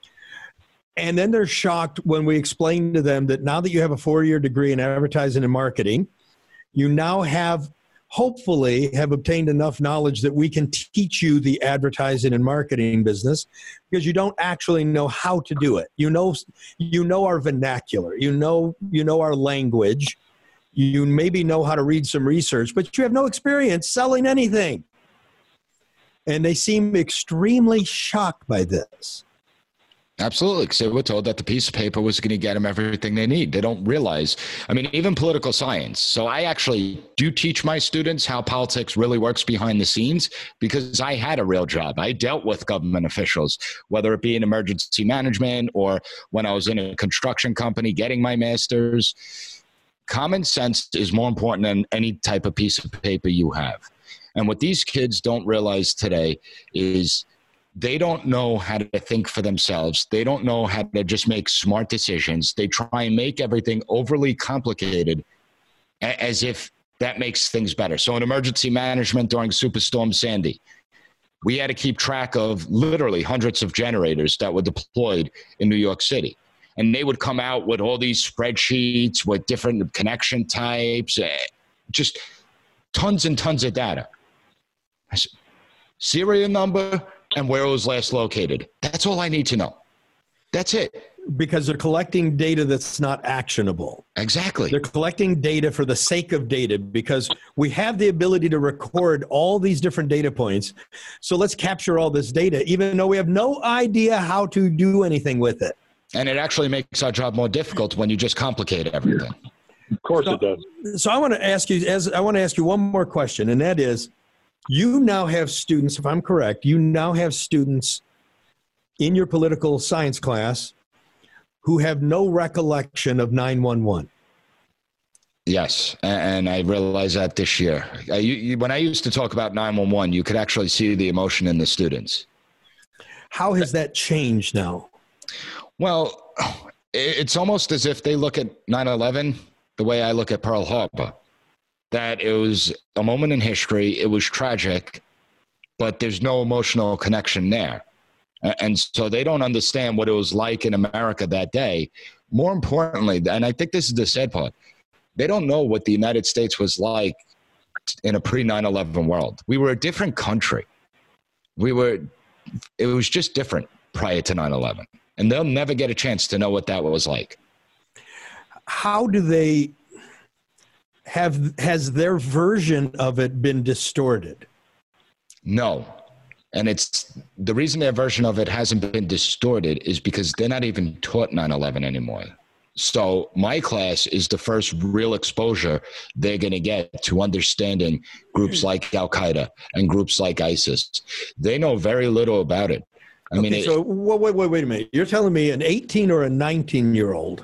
And then they're shocked when we explain to them that now that you have a 4-year degree in advertising and marketing, you now hopefully have obtained enough knowledge that we can teach you the advertising and marketing business, because you don't actually know how to do it. You know our vernacular. You know our language. You maybe know how to read some research, but you have no experience selling anything. And they seem extremely shocked by this. Absolutely, because they were told that the piece of paper was going to get them everything they need. They don't realize, I mean, even political science. So I actually do teach my students how politics really works behind the scenes because I had a real job. I dealt with government officials, whether it be in emergency management or when I was in a construction company getting my master's. Common sense is more important than any type of piece of paper you have. And what these kids don't realize today is they don't know how to think for themselves. They don't know how to just make smart decisions. They try and make everything overly complicated as if that makes things better. So in emergency management during Superstorm Sandy, we had to keep track of literally hundreds of generators that were deployed in New York City. And they would come out with all these spreadsheets with different connection types, just tons and tons of data. Serial number and where it was last located. That's all I need to know. That's it. Because they're collecting data that's not actionable. Exactly. They're collecting data for the sake of data because we have the ability to record all these different data points. So let's capture all this data, even though we have no idea how to do anything with it. And it actually makes our job more difficult when you just complicate everything. Of course it does. So I want to ask you one more question, and that is, you now have students, if I'm correct, you now have students in your political science class who have no recollection of 911. Yes, and I realized that this year. When I used to talk about 911, you could actually see the emotion in the students. How has that changed now? Well, it's almost as if they look at 9/11 the way I look at Pearl Harbor. That it was a moment in history, it was tragic, but there's no emotional connection there. And so they don't understand what it was like in America that day. More importantly, and I think this is the sad part, they don't know what the United States was like in a pre-9/11 world. We were a different country. It was just different prior to 9/11. And they'll never get a chance to know what that was like. How do they has their version of it been distorted? No. And it's the reason their version of it hasn't been distorted is because they're not even taught 9/11 anymore. So my class is the first real exposure they're going to get to understanding groups like Al-Qaeda and groups like ISIS. They know very little about it. So wait a minute. You're telling me an 18 or a 19-year-old,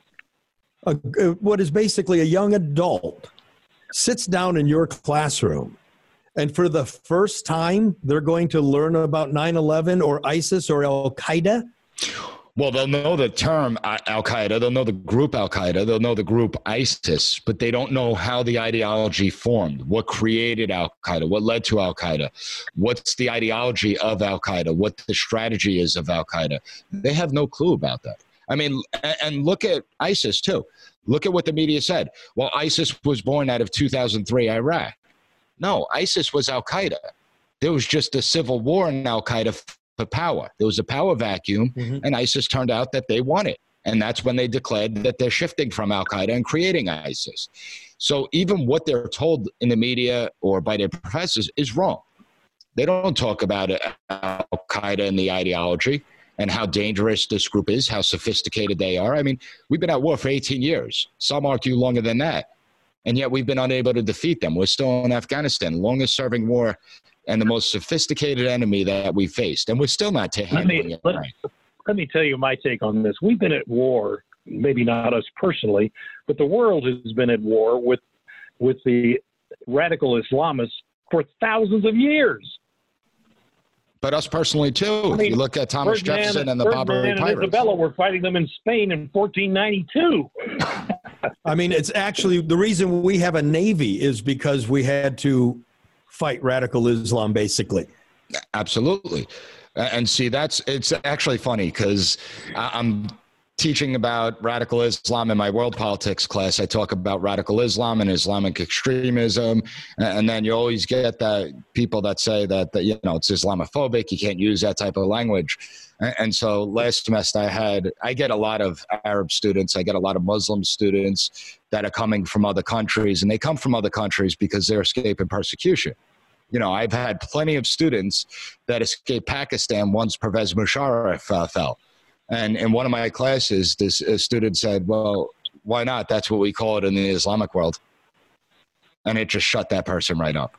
what is basically a young adult, sits down in your classroom, and for the first time, they're going to learn about 9/11 or ISIS or Al-Qaeda? Well, they'll know the term Al-Qaeda, they'll know the group Al-Qaeda, they'll know the group ISIS, but they don't know how the ideology formed, what created Al-Qaeda, what led to Al-Qaeda, what's the ideology of Al-Qaeda, what the strategy is of Al-Qaeda. They have no clue about that. I mean, and look at ISIS too. Look at what the media said. Well, ISIS was born out of 2003 Iraq. No, ISIS was Al-Qaeda. There was just a civil war in Al-Qaeda for power. There was a power vacuum, and ISIS turned out that they won it. And that's when they declared that they're shifting from Al-Qaeda and creating ISIS. So even what they're told in the media or by their professors is wrong. They don't talk about Al-Qaeda and the ideology and how dangerous this group is, how sophisticated they are. I mean, we've been at war for 18 years. Some argue longer than that. And yet we've been unable to defeat them. We're still in Afghanistan, longest serving war and the most sophisticated enemy that we faced. And we're still not handling it. Let me tell you my take on this. We've been at war, maybe not us personally, but the world has been at war with the radical Islamists for thousands of years. But us personally, too. If you look at Thomas Jefferson and the Barbary Pirates. And Isabella were fighting them in Spain in 1492. I mean, it's actually the reason we have a Navy is because we had to fight radical Islam, basically. Absolutely. And see, it's actually funny because I'm teaching about radical Islam in my world politics class. I talk about radical Islam and Islamic extremism. And then you always get that people that say that it's Islamophobic. You can't use that type of language. And so last semester I get a lot of Arab students. I get a lot of Muslim students that are coming from other countries, and they come from other countries because they're escaping persecution. I've had plenty of students that escaped Pakistan once Pervez Musharraf fell. And in one of my classes, this student said, well, why not? That's what we call it in the Islamic world. And it just shut that person right up.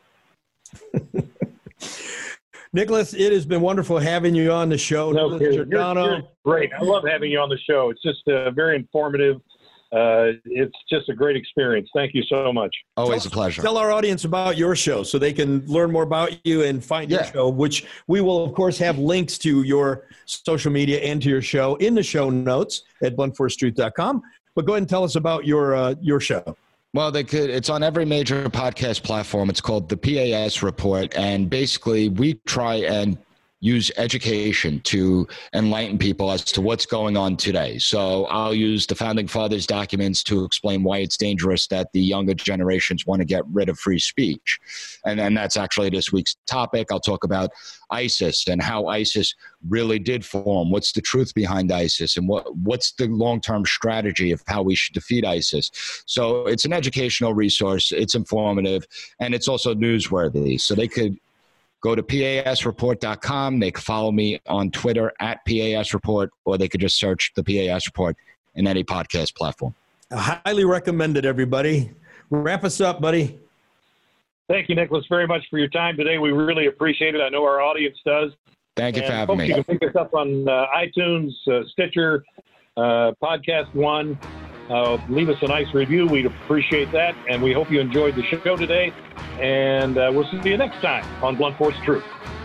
Nicholas, it has been wonderful having you on the show. No, you're great. I love having you on the show. It's just very informative. It's just a great experience. Thank you so much. Always a pleasure. Tell our audience about your show so they can learn more about you and find your show, which we will, of course, have links to your social media and to your show in the show notes at bluntforcetruth.com. But go ahead and tell us about your show. Well, it's on every major podcast platform. It's called the PAS Report. And basically, we try and use education to enlighten people as to what's going on today. So I'll use the Founding Fathers documents to explain why it's dangerous that the younger generations want to get rid of free speech. And then that's actually this week's topic. I'll talk about ISIS and how ISIS really did form. What's the truth behind ISIS, and what's the long-term strategy of how we should defeat ISIS? So it's an educational resource. It's informative, and it's also newsworthy. So they could go to PASreport.com. They can follow me on Twitter at PASreport, or they could just search the PAS Report in any podcast platform. I highly recommend it, everybody. Wrap us up, buddy. Thank you, Nicholas, very much for your time today. We really appreciate it. I know our audience does. Thank you for having me. You can pick us up on iTunes, Stitcher, Podcast One. Leave us a nice review. We'd appreciate that. And we hope you enjoyed the show today. And we'll see you next time on Blunt Force Truth.